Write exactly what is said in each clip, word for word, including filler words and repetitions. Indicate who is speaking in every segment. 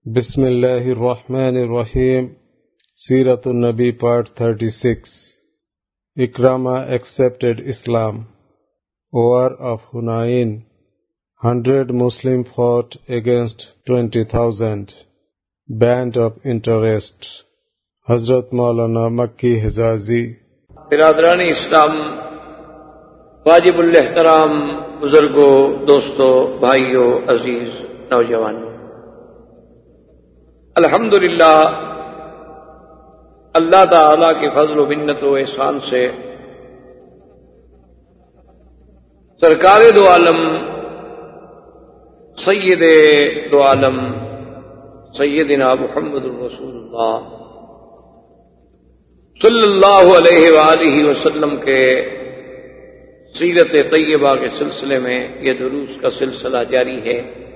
Speaker 1: بسم اللہ الرحمن الرحیم سیرت النبی part thirty-six. Ikrama accepted Islam. War of Hunain. Hundred Muslims fought against twenty thousand. Band of interest. حضرت مولانا مکی حجازی.
Speaker 2: برادران اسلام، واجب الاحترام بزرگوں، دوستوں، بھائیوں، عزیز نوجوانوں، الحمدللہ اللہ تعالی کے فضل و منت و احسان سے سرکار دو عالم سید دو عالم سیدنا محمد رسول اللہ صلی اللہ علیہ وآلہ وسلم کے سیرت طیبہ کے سلسلے میں یہ دروس کا سلسلہ جاری ہے،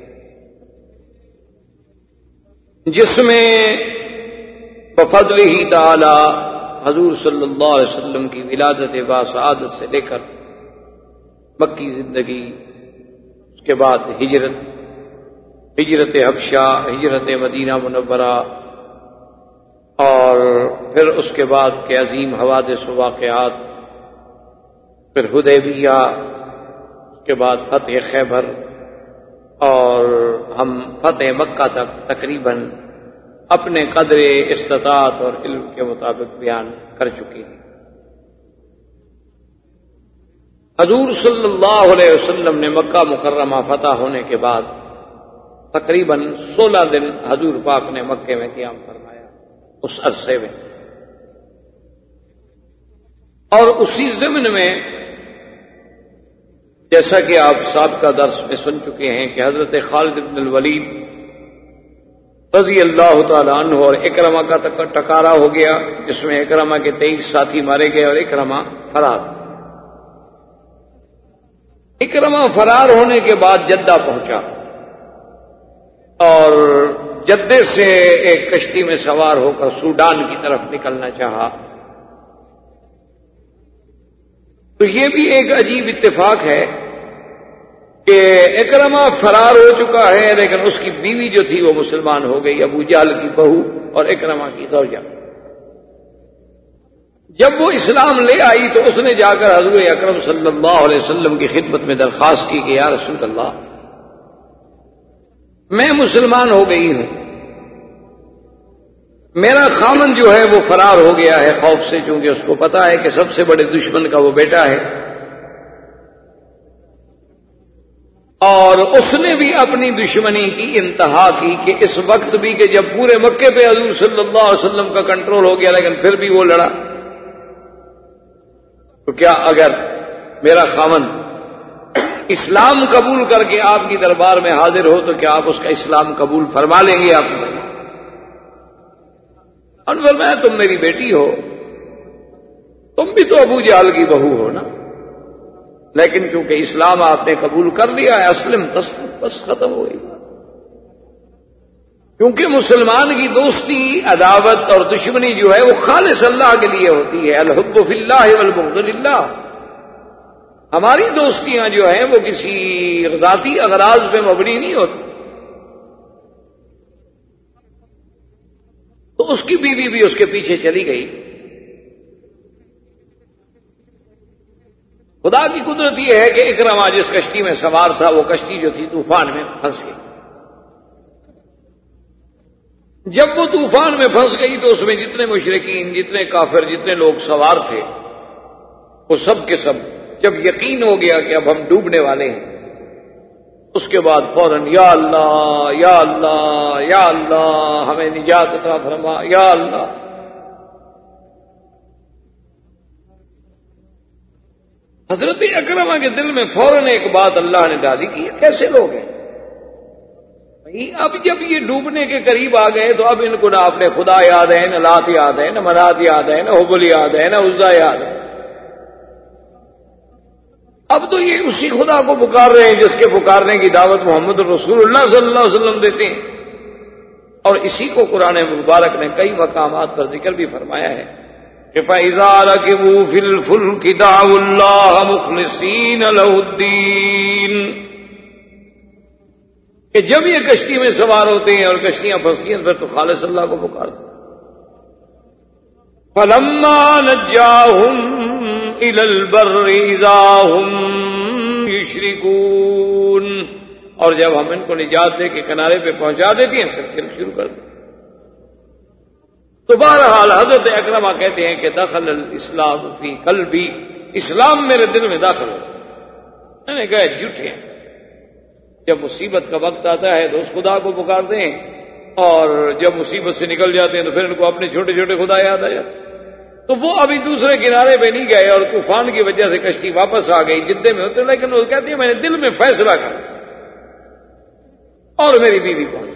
Speaker 2: جس میں بفضلہ تعالی حضور صلی اللہ علیہ وسلم کی ولادت باسعادت سے لے کر مکی زندگی، اس کے بعد ہجرت ہجرت حبشہ، ہجرت مدینہ منورہ، اور پھر اس کے بعد کے عظیم حوادث و واقعات، پھر حدیبیہ، اس کے بعد فتح خیبر، اور ہم فتح مکہ تک تقریباً اپنے قدر استطاعت اور علم کے مطابق بیان کر چکے ہیں۔ حضور صلی اللہ علیہ وسلم نے مکہ مکرمہ فتح ہونے کے بعد تقریباً سولہ دن حضور پاک نے مکے میں قیام فرمایا اس عرصے میں، اور اسی ضمن میں جیسا کہ آپ سابقہ درس میں سن چکے ہیں کہ حضرت خالد بن الولید رضی اللہ تعالی عنہ اور اکرمہ کا ٹکرا ہو گیا، جس میں اکرمہ کے تیئیس ساتھی مارے گئے اور اکرمہ فرار۔ اکرمہ فرار ہونے کے بعد جدہ پہنچا اور جدے سے ایک کشتی میں سوار ہو کر سوڈان کی طرف نکلنا چاہا۔ تو یہ بھی ایک عجیب اتفاق ہے کہ اکرمہ فرار ہو چکا ہے، لیکن اس کی بیوی جو تھی وہ مسلمان ہو گئی، ابو جہل کی بہو اور اکرمہ کی زوجہ۔ جب وہ اسلام لے آئی تو اس نے جا کر حضور اکرم صلی اللہ علیہ وسلم کی خدمت میں درخواست کی کہ یا رسول اللہ، میں مسلمان ہو گئی ہوں، میرا خامن جو ہے وہ فرار ہو گیا ہے خوف سے، چونکہ اس کو پتا ہے کہ سب سے بڑے دشمن کا وہ بیٹا ہے، اور اس نے بھی اپنی دشمنی کی انتہا کی کہ اس وقت بھی کہ جب پورے مکے پہ حضور صلی اللہ علیہ وسلم کا کنٹرول ہو گیا لیکن پھر بھی وہ لڑا، تو کیا اگر میرا خامن اسلام قبول کر کے آپ کی دربار میں حاضر ہو تو کیا آپ اس کا اسلام قبول فرما لیں گے؟ آپ اور فرمایا تم میری بیٹی ہو، تم بھی تو ابو جہل کی بہو ہو نا، لیکن چونکہ اسلام آپ نے قبول کر لیا ہے، اسلم تسلم، بس ختم ہو گئی۔ کیونکہ مسلمان کی دوستی، عداوت اور دشمنی جو ہے وہ خالص اللہ کے لیے ہوتی ہے، الحب فی اللہ والبغض للہ۔ ہماری دوستیاں جو ہیں وہ کسی ذاتی اغراض پہ مبنی نہیں ہوتی۔ تو اس کی بیوی بھی اس کے پیچھے چلی گئی۔ خدا کی قدرت یہ ہے کہ اکرمہ جس کشتی میں سوار تھا وہ کشتی جو تھی طوفان میں پھنس گئی۔ جب وہ طوفان میں پھنس گئی تو اس میں جتنے مشرکین، جتنے کافر، جتنے لوگ سوار تھے، وہ سب کے سب جب یقین ہو گیا کہ اب ہم ڈوبنے والے ہیں، اس کے بعد فوراً یا اللہ یا اللہ یا اللہ ہمیں نجات عطا فرما، یا اللہ۔ حضرت اکرمہ کے دل میں فوراً ایک بات اللہ نے ڈالی کہ یہ کیسے لوگ ہیں؟ اب جب یہ ڈوبنے کے قریب آ گئے تو اب ان کو نہ اپنے خدا یاد ہے، نہ لات یاد ہے، نہ منات یاد ہے، نہ حبل یاد ہے، نہ عزا یاد ہے۔ اب تو یہ اسی خدا کو پکار رہے ہیں جس کے پکارنے کی دعوت محمد رسول اللہ صلی اللہ علیہ وسلم دیتے ہیں، اور اسی کو قرآن مبارک نے کئی مقامات پر ذکر بھی فرمایا ہے کہ فَإِذَا رَكِبُوا فِي الْفُلْكِ دَعَوُا اللَّهَ مُخْلِصِينَ لَهُ الدِّينَ، کہ جب یہ کشتی میں سوار ہوتے ہیں اور کشتیاں پھنستی ہیں پھر تو خالص اللہ کو پکارتے. فَلَمَّا نَجَّاهُمْ إِلَى الْبَرِّ إِذَا هُمْ يُشْرِكُونَ. اور جب ہم ان کو نجات دے کے کنارے پہ پہنچا دیتی ہیں پھر شرک شروع کر دیں. تو بہرحال حضرت اکرمہ کہتے ہیں کہ دخل الاسلام فی قلبی، اسلام میرے دل میں داخل ہو. میں نے کہا جھوٹے ہیں. جب مصیبت کا وقت آتا ہے تو اس خدا کو پکارتے ہیں اور جب مصیبت سے نکل جاتے ہیں تو پھر ان کو اپنے چھوٹے چھوٹے خدا یاد آ جاتے. تو وہ ابھی دوسرے کنارے پہ نہیں گئے اور طوفان کی وجہ سے کشتی واپس آ گئی جدے میں ہوتے، لیکن وہ کہتے ہیں میں نے دل میں فیصلہ کر اور میری بیوی پہنچ.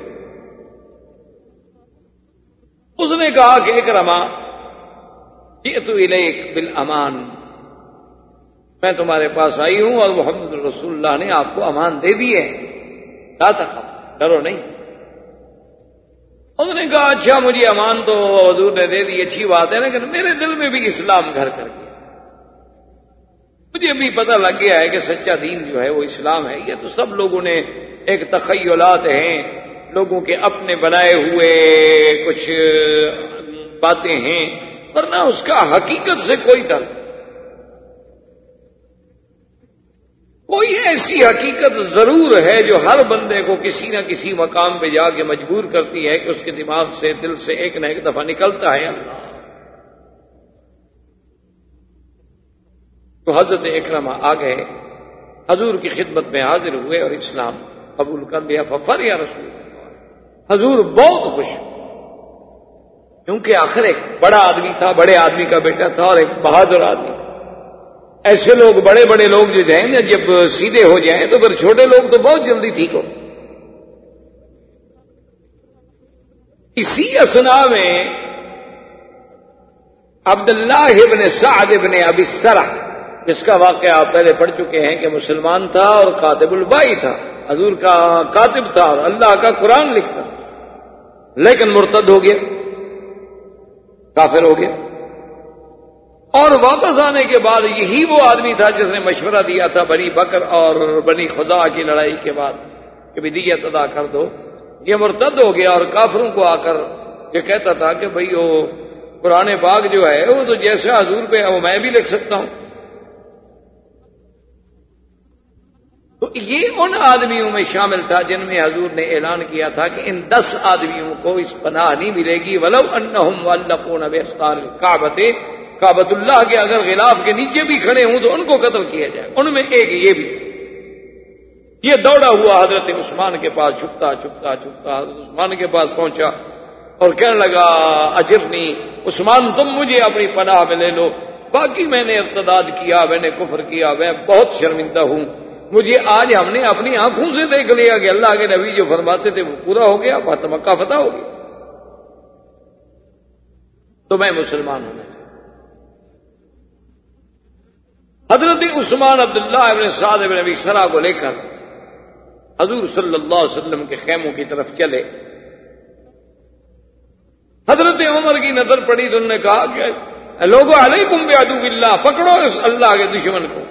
Speaker 2: اس نے کہا کہ اکرمہ جئت الیک بالامان، میں تمہارے پاس آئی ہوں اور محمد رسول اللہ نے آپ کو امان دے دی ہے، لا تخف، ڈرو نہیں. اس نے کہا اچھا مجھے امان تو حضور نے دے دی، اچھی بات ہے، لیکن میرے دل میں بھی اسلام گھر کر گیا. مجھے بھی پتہ لگ گیا ہے کہ سچا دین جو ہے وہ اسلام ہے. یہ تو سب لوگوں نے ایک تخیلات ہیں، لوگوں کے اپنے بنائے ہوئے کچھ باتیں ہیں، ورنہ اس کا حقیقت سے کوئی تعلق. کوئی ایسی حقیقت ضرور ہے جو ہر بندے کو کسی نہ کسی مقام پہ جا کے مجبور کرتی ہے کہ اس کے دماغ سے دل سے ایک نہ ایک دفعہ نکلتا ہے اللہ. تو حضرت اکرمہ آ گئے، حضور کی خدمت میں حاضر ہوئے اور اسلام قبول کر لیا. ففر یا رسول اللہ، حضور بہت خوش کیونکہ آخر ایک بڑا آدمی تھا، بڑے آدمی کا بیٹا تھا اور ایک بہادر آدمی. ایسے لوگ بڑے بڑے لوگ جو جائیں نا جب سیدھے ہو جائیں تو پھر چھوٹے لوگ تو بہت جلدی ٹھیک ہو. اسی اسنا میں عبداللہ ابن سعد ابن ابی السرح، جس کا واقعہ آپ پہلے پڑھ چکے ہیں کہ مسلمان تھا اور کاتب البائی تھا، حضور کا کاتب تھا اور اللہ کا قرآن لکھتا، لیکن مرتد ہو گیا، کافر ہو گیا. اور واپس آنے کے بعد یہی وہ آدمی تھا جس نے مشورہ دیا تھا بنی بکر اور بنی خزاع کی لڑائی کے بعد کہ بھی دیت ادا کر دو. یہ مرتد ہو گیا اور کافروں کو آ کر یہ کہتا تھا کہ بھئی وہ قرآن پاک جو ہے وہ تو جیسا حضور پہ ہے وہ میں بھی لکھ سکتا ہوں. تو یہ ان آدمیوں میں شامل تھا جن میں حضور نے اعلان کیا تھا کہ ان دس آدمیوں کو اس پناہ نہیں ملے گی. ولو انہم معلقون باسطار الکعبۃ، کعبۃ اللہ کے اگر غلاف کے نیچے بھی کھڑے ہوں تو ان کو قتل کیا جائے. ان میں ایک یہ بھی. یہ دوڑا ہوا حضرت عثمان کے پاس چھپتا چھپتا چھپتا حضرت عثمان کے پاس پہنچا اور کہنے لگا اجرنی عثمان، تم مجھے اپنی پناہ میں لے لو، باقی میں نے ارتداد کیا، میں نے کفر کیا، میں بہت شرمندہ ہوں. مجھے آج ہم نے اپنی آنکھوں سے دیکھ لیا کہ اللہ کے نبی جو فرماتے تھے وہ پورا ہو گیا، مکہ فتح ہو گیا، تو میں مسلمان ہوں. حضرت عثمان عبداللہ ابن سعد ابن ابی سرح کو لے کر حضور صلی اللہ علیہ وسلم کے خیموں کی طرف چلے. حضرت عمر کی نظر پڑی تو انہوں نے کہا کہ لوگوں علیکم بعدو اللہ، پکڑو اس اللہ کے دشمن کو.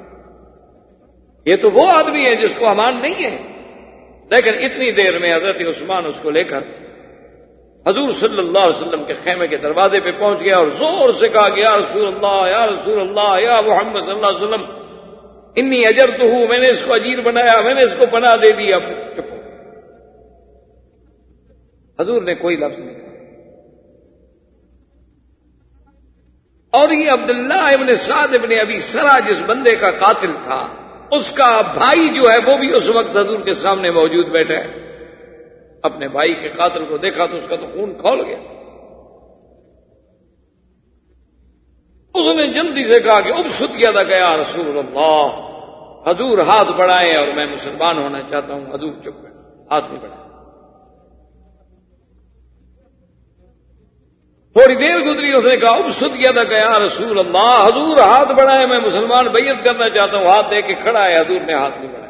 Speaker 2: یہ تو وہ آدمی ہے جس کو امان نہیں ہے. لیکن اتنی دیر میں حضرت عثمان اس کو لے کر حضور صلی اللہ علیہ وسلم کے خیمے کے دروازے پہ پہنچ گیا اور زور سے کہا کہ یا رسول اللہ، یا رسول اللہ، یا محمد صلی اللہ علیہ وسلم، انی اجرتہ، میں نے اس کو اجیر بنایا، میں نے اس کو پناہ دے دیا. چپ. حضور نے کوئی لفظ نہیں کہا. اور یہ عبداللہ ابن سعد ابن ابی سرح جس بندے کا قاتل تھا، اس کا بھائی جو ہے وہ بھی اس وقت حضور کے سامنے موجود بیٹھا ہے. اپنے بھائی کے قاتل کو دیکھا تو اس کا تو خون کھول گیا. اس نے جلدی سے کہا کہ ابسط کیا تھا کہ یا رسول اللہ، حضور ہاتھ بڑھائیں اور میں مسلمان ہونا چاہتا ہوں. حضور چپ ہے، ہاتھ نہیں بڑھائے. تھوڑی دیر گزری، اس نے کہا ابسط کیا تھا کہ یا رسول اللہ، حضور ہاتھ بڑھائیں، میں مسلمان بیعت کرنا چاہتا ہوں. ہاتھ دے کے کھڑا ہے، حضور نے ہاتھ نہیں بڑھایا.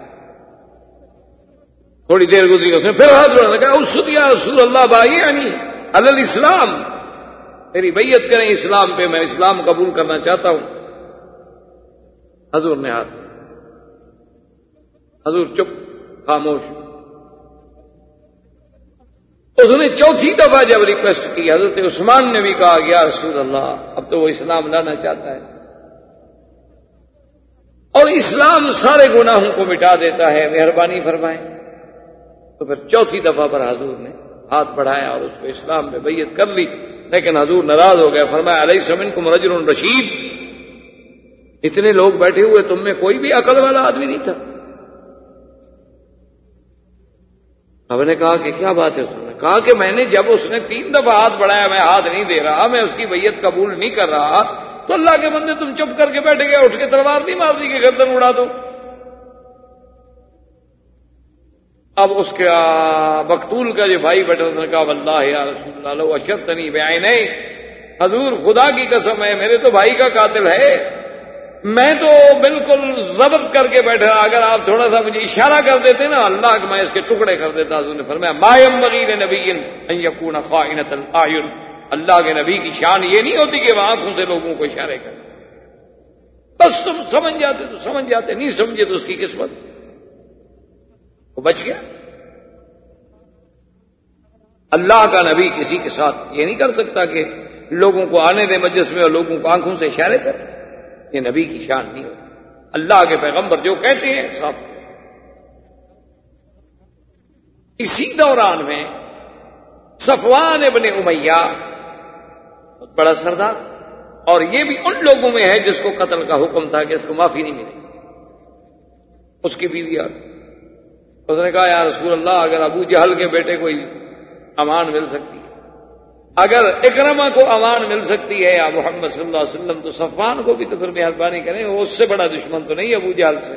Speaker 2: تھوڑی دیر گزری، اس نے پھر ہاتھ بڑھایا، کہا ابسط یا رسول اللہ بایعنی علی الاسلام، میری بیعت کریں اسلام پہ، میں اسلام قبول کرنا چاہتا ہوں. حضور نے ہاتھ، حضور چپ، خاموش. اس نے چوتھی دفعہ جب ریکویسٹ کی، حضرت عثمان نے بھی کہا یا رسول اللہ اب تو وہ اسلام لانا چاہتا ہے، اور اسلام سارے گناہوں کو مٹا دیتا ہے، مہربانی فرمائیں۔ تو پھر چوتھی دفعہ پر حضور نے ہاتھ بڑھایا اور اس کو اسلام میں بیعت کر لی، لیکن حضور ناراض ہو گئے، فرمایا الیس منکم رجل رشید، اتنے لوگ بیٹھے ہوئے تم میں کوئی بھی عقل والا آدمی نہیں تھا؟ اب نے کہا کہ کیا بات ہے؟ اس نے کہا کہ میں نے جب اس نے تین دفعہ ہاتھ بڑھایا میں ہاتھ نہیں دے رہا، میں اس کی بیعت قبول نہیں کر رہا، تو اللہ کے بندے تم چپ کر کے بیٹھ گئے، اٹھ کے تلوار نہیں مار دی کہ گردن اڑا دو۔ اب اس کا مقتول کا جو بھائی بیٹھا اس نے کہا واللہ یا رسول اللہ لو اشرتنی بعینی، حضور خدا کی قسم ہے میرے تو بھائی کا قاتل ہے، میں تو بالکل ضبط کر کے بیٹھا، اگر آپ تھوڑا سا مجھے اشارہ کر دیتے نا اللہ کہ میں اس کے ٹکڑے کر دیتا۔ حضور نے فرمایا ما ينبغي لنبي ان يكون خائنة الاعین، اللہ کے نبی کی شان یہ نہیں ہوتی کہ وہ آنکھوں سے لوگوں کو اشارے کرے، بس تم سمجھ جاتے تو سمجھ جاتے، نہیں سمجھے تو اس کی قسمت، وہ بچ گیا۔ اللہ کا نبی کسی کے ساتھ یہ نہیں کر سکتا کہ لوگوں کو آنے دے مجلس میں اور لوگوں کو آنکھوں سے اشارے کرے، یہ نبی کی شان نہیں ہوتی۔ اللہ کے پیغمبر جو کہتے ہیں صاحب۔ اسی دوران میں صفوان ابن امیہ بہت بڑا سردار، اور یہ بھی ان لوگوں میں ہے جس کو قتل کا حکم تھا کہ اس کو معافی نہیں ملے، اس کی بیوی آ گئی، اس نے کہا یا رسول اللہ اگر ابو جہل کے بیٹے کو امان مل سکتی ہے، اگر اکرمہ کو امان مل سکتی ہے یا محمد صلی اللہ علیہ وسلم، تو صفوان کو بھی تو پھر مہربانی کریں، وہ اس سے بڑا دشمن تو نہیں ابو جہل سے۔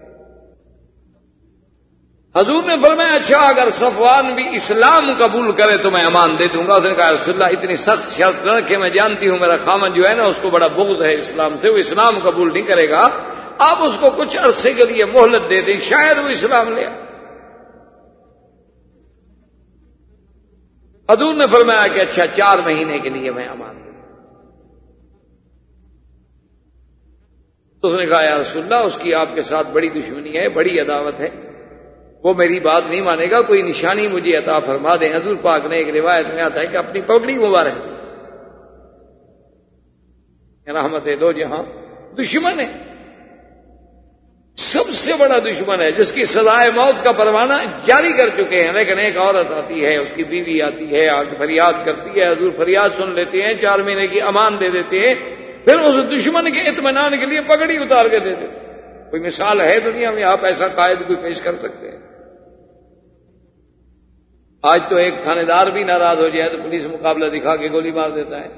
Speaker 2: حضور نے فرمایا اچھا اگر صفوان بھی اسلام قبول کرے تو میں امان دے دوں گا۔ اس نے کہا رسول اللہ اتنی سخت شرط نہ رکھے، میں جانتی ہوں میرا خامن جو ہے نا اس کو بڑا بغض ہے اسلام سے، وہ اسلام قبول نہیں کرے گا، آپ اس کو کچھ عرصے کے لیے مہلت دے دیں، شاید وہ اسلام لے آئے۔ حضور نے فرمایا کہ اچھا چار مہینے کے لیے میں امان دوں۔ تو اس نے کہا یا رسول اللہ اس کی آپ کے ساتھ بڑی دشمنی ہے، بڑی عداوت ہے، وہ میری بات نہیں مانے گا، کوئی نشانی مجھے عطا فرما دیں۔ حضور پاک نے ایک روایت میں آتا ہے کہ اپنی پگڑی مبارک، رحمت دو جہاں دشمن ہے، سب سے بڑا دشمن ہے جس کی سزائے موت کا پروانہ جاری کر چکے ہیں، لیکن ایک عورت آتی ہے، اس کی بیوی آتی ہے، آگے فریاد کرتی ہے، حضور فریاد سن لیتے ہیں، چار مہینے کی امان دے دیتے ہیں، پھر اس دشمن کے اطمینان کے لیے پگڑی اتار کے دے دیتے۔ کوئی مثال ہے دنیا میں آپ ایسا قائد کوئی پیش کر سکتے ہیں؟ آج تو ایک تھانے دار بھی ناراض ہو جائے تو پولیس مقابلہ دکھا کے گولی مار دیتا ہے۔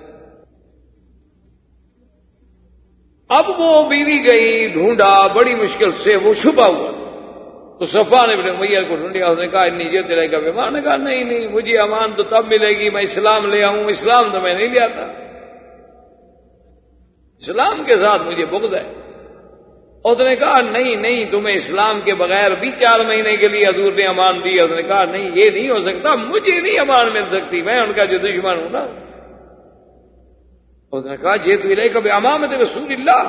Speaker 2: اب وہ بیوی گئی، ڈھونڈا بڑی مشکل سے، وہ چھپا ہوا تھا، تو صفوان ابن امیہ کو ڈھونڈیا، اس نے کہا انی جئت الیک بما، نے کہا نہیں نہیں مجھے امان تو تب ملے گی میں اسلام لے آؤں، اسلام تو میں نہیں لے آتا، اسلام کے ساتھ مجھے بغض ہے۔ اس نے کہا نہیں نہیں تمہیں اسلام کے بغیر بھی چار مہینے کے لیے حضور نے امان دی۔ اس نے کہا نہیں یہ نہیں ہو سکتا، مجھے نہیں امان مل سکتی، میں ان کا جو دشمن ہوں نا۔ اس نے کہا جئت الیک بامامۃ رسول اللہ،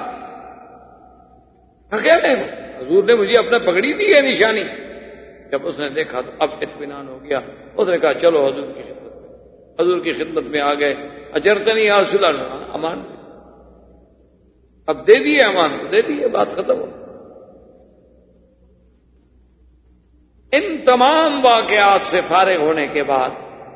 Speaker 2: اکیلے حضور نے مجھے اپنا پگڑی دی ہے نشانی۔ جب اس نے دیکھا تو اب اطمینان ہو گیا، اس نے کہا چلو حضور کی خدمت میں، حضور کی خدمت میں آ گئے۔ اجرتنی یا رسول اللہ، امان اب دے دیے، امان کو دے دیے، بات ختم ہو۔ ان تمام واقعات سے فارغ ہونے کے بعد،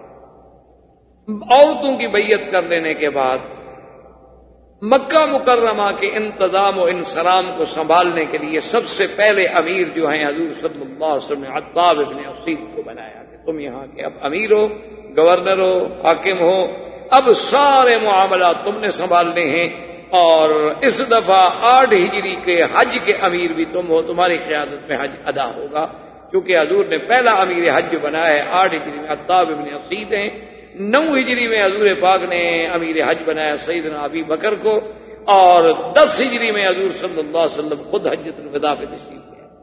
Speaker 2: عورتوں کی بیعت کر لینے کے بعد، مکہ مکرمہ کے انتظام و انصرام کو سنبھالنے کے لیے سب سے پہلے امیر جو ہیں حضور صلی اللہ علیہ وسلم نے عتاب ابن اسید کو بنایا کہ تم یہاں کے اب امیر ہو، گورنر ہو، حاکم ہو، اب سارے معاملات تم نے سنبھالنے ہیں، اور اس دفعہ آٹھ ہجری کے حج کے امیر بھی تم ہو، تمہاری قیادت میں حج ادا ہوگا، کیونکہ حضور نے پہلا امیر حج بنایا ہے، آٹھ ہجری میں عتاب ابن اسید ہیں، نو ہجری میں حضور پاک نے امیر حج بنایا سیدنا ابی بکر کو، اور دس ہجری میں حضور صلی اللہ علیہ وسلم خود حجۃ الوداع پہ تشریف لے آئے۔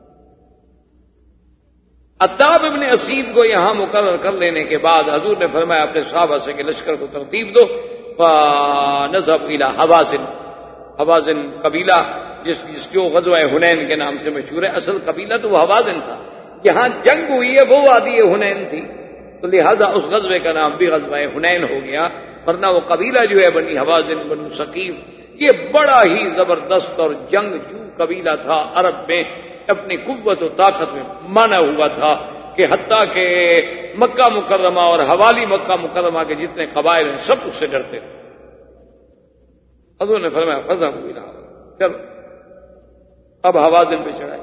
Speaker 2: عتاب ابن اسید کو یہاں مقرر کر لینے کے بعد حضور نے فرمایا اپنے صحابہ سے کہ لشکر کو ترتیب دو، فنذهب الى حوازن، حوازن قبیلہ جس جس جو غزوہ حنین کے نام سے مشہور ہے، اصل قبیلہ تو وہ حوازن تھا، جہاں جنگ ہوئی ہے وہ وادی حنین تھی، تو لہذا اس غزوے کا نام بھی غزوہ حنین ہو گیا، ورنہ وہ قبیلہ جو ہے بنی حوازن بنو ثقیف، یہ بڑا ہی زبردست اور جنگجو قبیلہ تھا، عرب میں اپنی قوت و طاقت میں مانا ہوا تھا کہ حتیٰ کہ مکہ مکرمہ اور حوالی مکہ مکرمہ کے جتنے قبائل ہیں سب اس سے ڈرتے تھے۔ حضور نے فرمایا فذهبوا الى حوازن، چلو اب حوازن پہ چڑھائے۔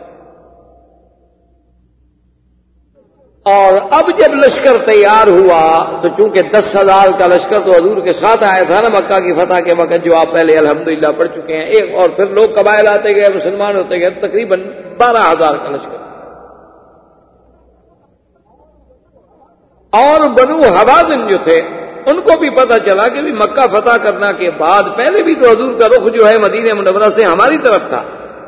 Speaker 2: اور اب جب لشکر تیار ہوا تو چونکہ دس ہزار کا لشکر تو حضور کے ساتھ آیا تھا نا مکہ کی فتح کے وقت، جو آپ پہلے الحمدللہ پڑھ چکے ہیں، ایک اور پھر لوگ قبائل آتے گئے، مسلمان ہوتے گئے، تقریباً بارہ ہزار کا لشکر۔ اور بنو حوازن جو تھے ان کو بھی پتہ چلا کہ بھی مکہ فتح کرنا کے بعد پہلے بھی تو حضور کا رخ جو ہے مدینہ منورہ سے ہماری طرف تھا،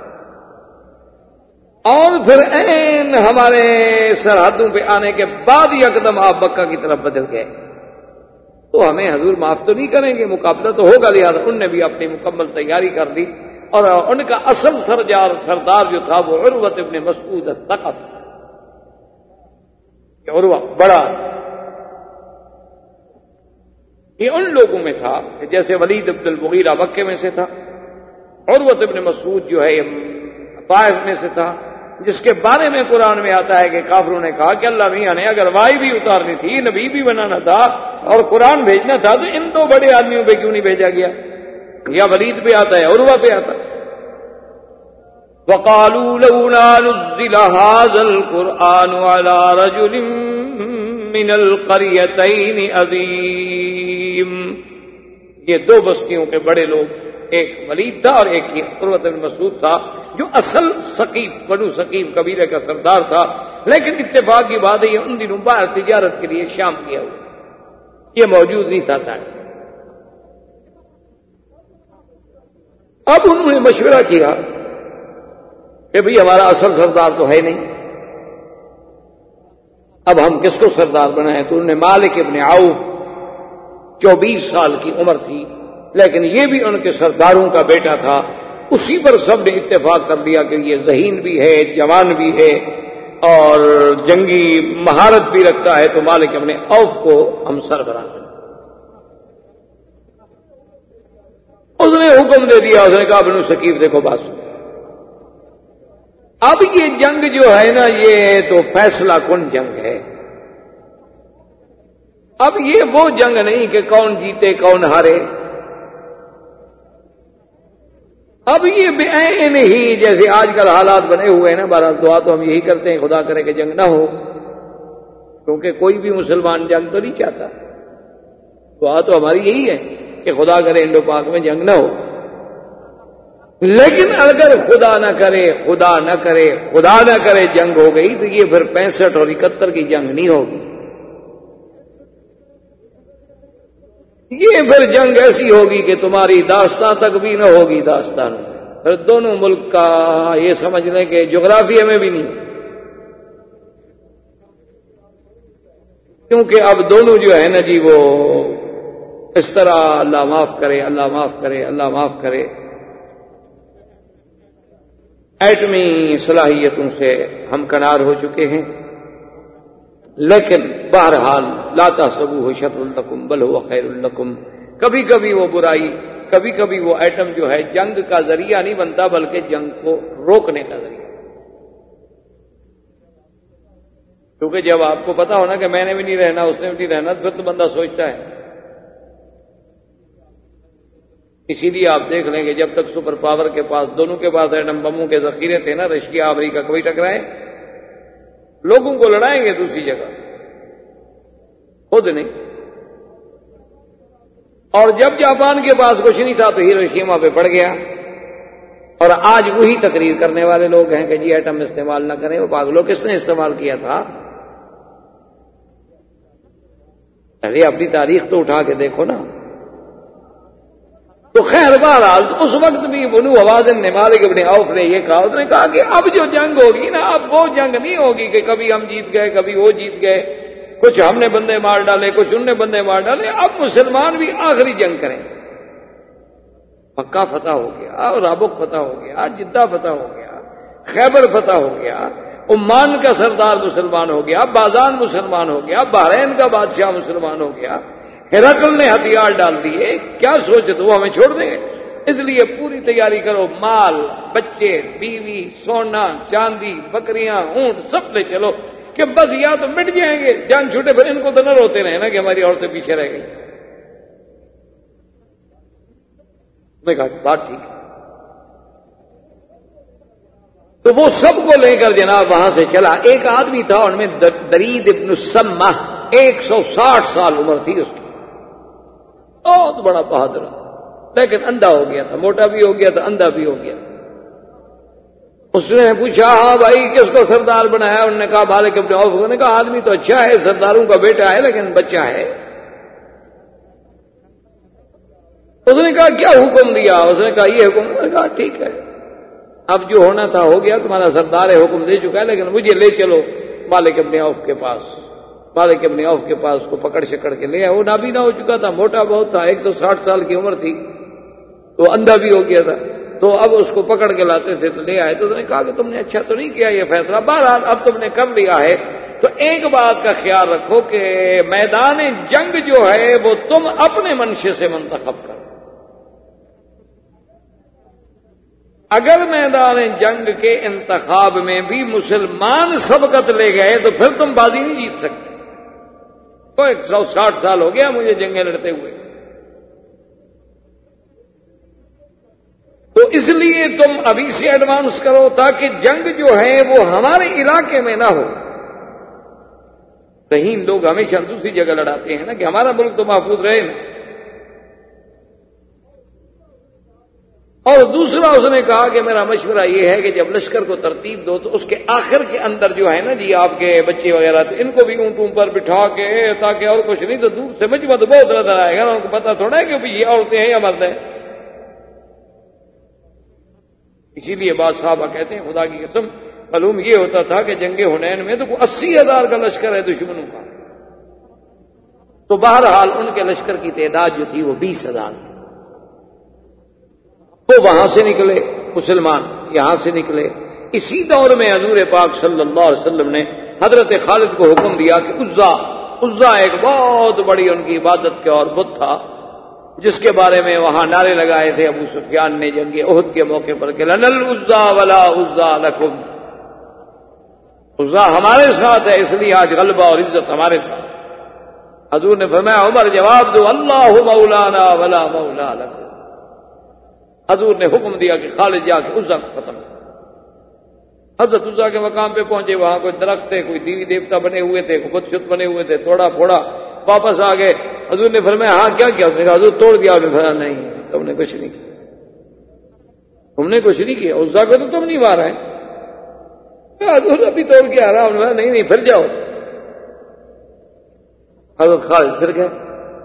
Speaker 2: اور پھر این ہمارے سرحدوں پہ آنے کے بعد یکدم آپ مکہ کی طرف بدل گئے، تو ہمیں حضور معاف تو نہیں کریں گے، مقابلہ تو ہوگا۔ لہٰذا ان نے بھی اپنی مکمل تیاری کر دی، اور ان کا اصل سرجار سردار جو تھا وہ عروۃ ابن مسعود الثقفی، عروہ بڑا یہ ان لوگوں میں تھا کہ جیسے ولید بن المغیرہ مکے میں سے تھا، عروۃ ابن مسعود جو ہے طائف میں سے تھا، جس کے بارے میں قرآن میں آتا ہے کہ کافروں نے کہا کہ اللہ میاں نے اگر وائی بھی اتارنی تھی، نبی بھی بنانا تھا اور قرآن بھیجنا تھا تو ان دو بڑے آدمیوں پہ کیوں نہیں بھیجا گیا؟ یا ولید پہ آتا ہے، عروہ پہ آتا ہے۔ وَقَالُوا لَوْلَا نُزِّلَ هَٰذَا الْقُرْآنُ عَلَىٰ رَجُلٍ مِّنَ الْقَرْيَتَيْنِ عَظِيمٍ، یہ دو بستیوں کے بڑے لوگ، ایک ولید تھا اور ایک یہ عروۃ بن مسعود تھا، جو اصل ثقیف بنو ثقیف قبیلے کا سردار تھا، لیکن اتفاق کی بات ہے یہ ان دنوں باہر تجارت کے لیے شام کیا ہوا، یہ موجود نہیں تھا تھا۔ اب انہوں نے مشورہ کیا کہ بھئی ہمارا اصل سردار تو ہے نہیں، اب ہم کس کو سردار بنائیں؟ تو انہوں نے مالک ابن عوف، چوبیس سال کی عمر تھی لیکن یہ بھی ان کے سرداروں کا بیٹا تھا، اسی پر سب نے اتفاق کر دیا کہ یہ ذہین بھی ہے، جوان بھی ہے اور جنگی مہارت بھی رکھتا ہے، تو مالک ابن عوف کو ہم سربراہ کریں۔ اس نے حکم دے دیا، اس نے کہا بنو ثقیف دیکھو بات سنو، اب یہ جنگ جو ہے نا یہ تو فیصلہ کن جنگ ہے، اب یہ وہ جنگ نہیں کہ کون جیتے کون ہارے، اب یہ بعین ہی جیسے آج کل حالات بنے ہوئے ہیں نا، بہرحال دعا تو ہم یہی کرتے ہیں خدا کرے کہ جنگ نہ ہو، کیونکہ کوئی بھی مسلمان جنگ تو نہیں چاہتا، دعا تو ہماری یہی ہے کہ خدا کرے انڈو پاک میں جنگ نہ ہو، لیکن اگر خدا نہ کرے خدا نہ کرے خدا نہ کرے جنگ ہو گئی تو یہ پھر پینسٹھ اور اکہتر کی جنگ نہیں ہوگی، یہ پھر جنگ ایسی ہوگی کہ تمہاری داستان تک بھی نہ ہوگی داستان، پھر دونوں ملک کا یہ سمجھ لیں کہ جغرافیہ میں بھی نہیں، کیونکہ اب دونوں جو ہے نا جی وہ اس طرح اللہ معاف کرے اللہ معاف کرے اللہ معاف کرے ایٹمی صلاحیتوں سے ہم کنار ہو چکے ہیں، لیکن بہرحال لا تحسبوه شر لکم بل هو خیر لکم، کبھی کبھی وہ برائی کبھی کبھی وہ ایٹم جو ہے جنگ کا ذریعہ نہیں بنتا بلکہ جنگ کو روکنے کا ذریعہ، کیونکہ جب آپ کو پتا ہونا کہ میں نے بھی نہیں رہنا اس نے بھی نہیں رہنا پھر تو بندہ سوچتا ہے، اسی لیے آپ دیکھ لیں کہ جب تک سپر پاور کے پاس دونوں کے پاس ایٹم بموں کے ذخیرے تھے نا، رشیا امریکہ کوئی ٹکرائے لوگوں کو لڑائیں گے دوسری جگہ، خود نہیں، اور جب جاپان کے پاس کچھ نہیں تھا تو ہیروشیما پہ پڑ گیا، اور آج وہی تقریر کرنے والے لوگ ہیں کہ جی ایٹم استعمال نہ کریں، وہ پاگلوں کس نے استعمال کیا تھا؟ ارے اپنی تاریخ تو اٹھا کے دیکھو نا۔ تو خیر بہرحال اس وقت بھی بنو حوازن نے مالک ابن عوف نے یہ کہا، اس نے کہا کہ اب جو جنگ ہوگی نا اب وہ جنگ نہیں ہوگی کہ کبھی ہم جیت گئے کبھی وہ جیت گئے، کچھ ہم نے بندے مار ڈالے کچھ ان نے بندے مار ڈالے، اب مسلمان بھی آخری جنگ کریں، مکہ فتح ہو گیا اور رابق فتح ہو گیا، جدہ فتح ہو گیا، خیبر فتح ہو گیا، عمان کا سردار مسلمان ہو گیا، بازان مسلمان ہو گیا، بحرین کا بادشاہ مسلمان ہو گیا، ہرقل نے ہتھیار ڈال دیے، کیا سوچے تو وہ ہمیں چھوڑ دیں گے؟ اس لیے پوری تیاری کرو، مال، بچے، بیوی، سونا، چاندی، بکریاں، اونٹ سب لے چلو، کہ بس یا تو مٹ جائیں گے، جان چھوٹے پھر ان کو تو نہ روتے رہے نا کہ ہماری عورتیں پیچھے رہ گئی۔ میں کہا بات ٹھیک ہے۔ تو وہ سب کو لے کر جناب وہاں سے چلا۔ ایک آدمی تھا ان میں درید ابن السمہ، ایک سو ساٹھ سال عمر تھی اس کی، بہت بڑا بہادر، لیکن اندھا ہو گیا تھا، موٹا بھی ہو گیا تھا، اندھا بھی ہو گیا۔ اس نے پوچھا ہاں بھائی کس کو سردار بنایا؟ انہوں نے کہا مالک ابن عوف نے کہا آدمی تو اچھا ہے، سرداروں کا بیٹا ہے لیکن بچہ ہے۔ اس نے کہا کیا حکم دیا؟ اس نے کہا یہ حکم۔ نے کہا ٹھیک ہے، اب جو ہونا تھا ہو گیا، تمہارا سردار ہے حکم دے چکا ہے، لیکن مجھے لے چلو مالک ابن عوف کے پاس۔ مالک ابن عوف کے پاس کو پکڑ شکڑ کے لے آئے۔ وہ نابینا ہو چکا تھا، موٹا بہت تھا، ایک سو ساٹھ سال کی عمر تھی، تو اندھا بھی ہو گیا تھا، تو اب اس کو پکڑ کے لاتے تھے تو لے آئے۔ تو اس نے کہا کہ تم نے اچھا تو نہیں کیا یہ فیصلہ، بہرحال اب تم نے کر لیا ہے تو ایک بات کا خیال رکھو کہ میدان جنگ جو ہے وہ تم اپنے منشے سے منتخب کرو۔ اگر میدان جنگ کے انتخاب میں بھی مسلمان سبقت لے گئے تو پھر تم بازی نہیں جیت سکتے۔ تو ایک سو ساٹھ سال ہو گیا مجھے جنگیں لڑتے ہوئے، تو اس لیے تم ابھی سے ایڈوانس کرو تاکہ جنگ جو ہے وہ ہمارے علاقے میں نہ ہو۔ کہیں لوگ ہمیشہ دوسری جگہ لڑاتے ہیں نا کہ ہمارا ملک تو محفوظ رہے نا۔ اور دوسرا اس نے کہا کہ میرا مشورہ یہ ہے کہ جب لشکر کو ترتیب دو تو اس کے آخر کے اندر جو ہے نا جی آپ کے بچے وغیرہ تو ان کو بھی اونٹوں پر بٹھا کے، تاکہ اور کچھ نہیں تو دور سے مجمع تو بہت نظر آئے گا، ان کو پتا تھوڑا ہے کہ یہ عورتیں ہیں یا مرد ہیں۔ اسی لیے بعض صحابہ کہتے ہیں خدا کی قسم معلوم یہ ہوتا تھا کہ جنگ حنین میں تو کوئی اسی ہزار کا لشکر ہے دشمنوں کا، تو بہرحال ان کے لشکر کی تعداد جو تھی وہ بیس ہزار تھی۔ تو وہاں سے نکلے مسلمان، یہاں سے نکلے۔ اسی دور میں حضور پاک صلی اللہ علیہ وسلم نے حضرت خالد کو حکم دیا کہ عزا عزا ایک بہت بڑی ان کی عبادت کے اور بت تھا، جس کے بارے میں وہاں نعرے لگائے تھے ابو سفیان نے جنگ احد کے موقع پر کہ لن العزا ولا عزا لکم، عزا ہمارے ساتھ ہے اس لیے آج غلبہ اور عزت ہمارے ساتھ۔ حضور نے فرمایا عمر جواب دو اللہ مولانا ولا مولا لکم۔ حضور نے حکم دیا کہ خالد جا کے عزا کو ختم۔ حضرت عزا کے مقام پہ پہنچے، وہاں کوئی درخت تھے، کوئی دیوی دیوتا بنے ہوئے تھے، کوئی بت شت بنے ہوئے تھے، توڑا پھوڑا، واپس آ گئے۔ حضور نے فرمایا ہاں کیا کیا؟ اس نے کہا حضور توڑ دیا۔ نے فرمایا نہیں تم نے کچھ نہیں کیا، تم نے کچھ نہیں کیا، عزا کو تو تم نہیں مارا ہے۔ حضور ابھی توڑ کے آ رہا ہوں۔ نہیں نہیں پھر جاؤ۔ حضرت خالد پھر گئے۔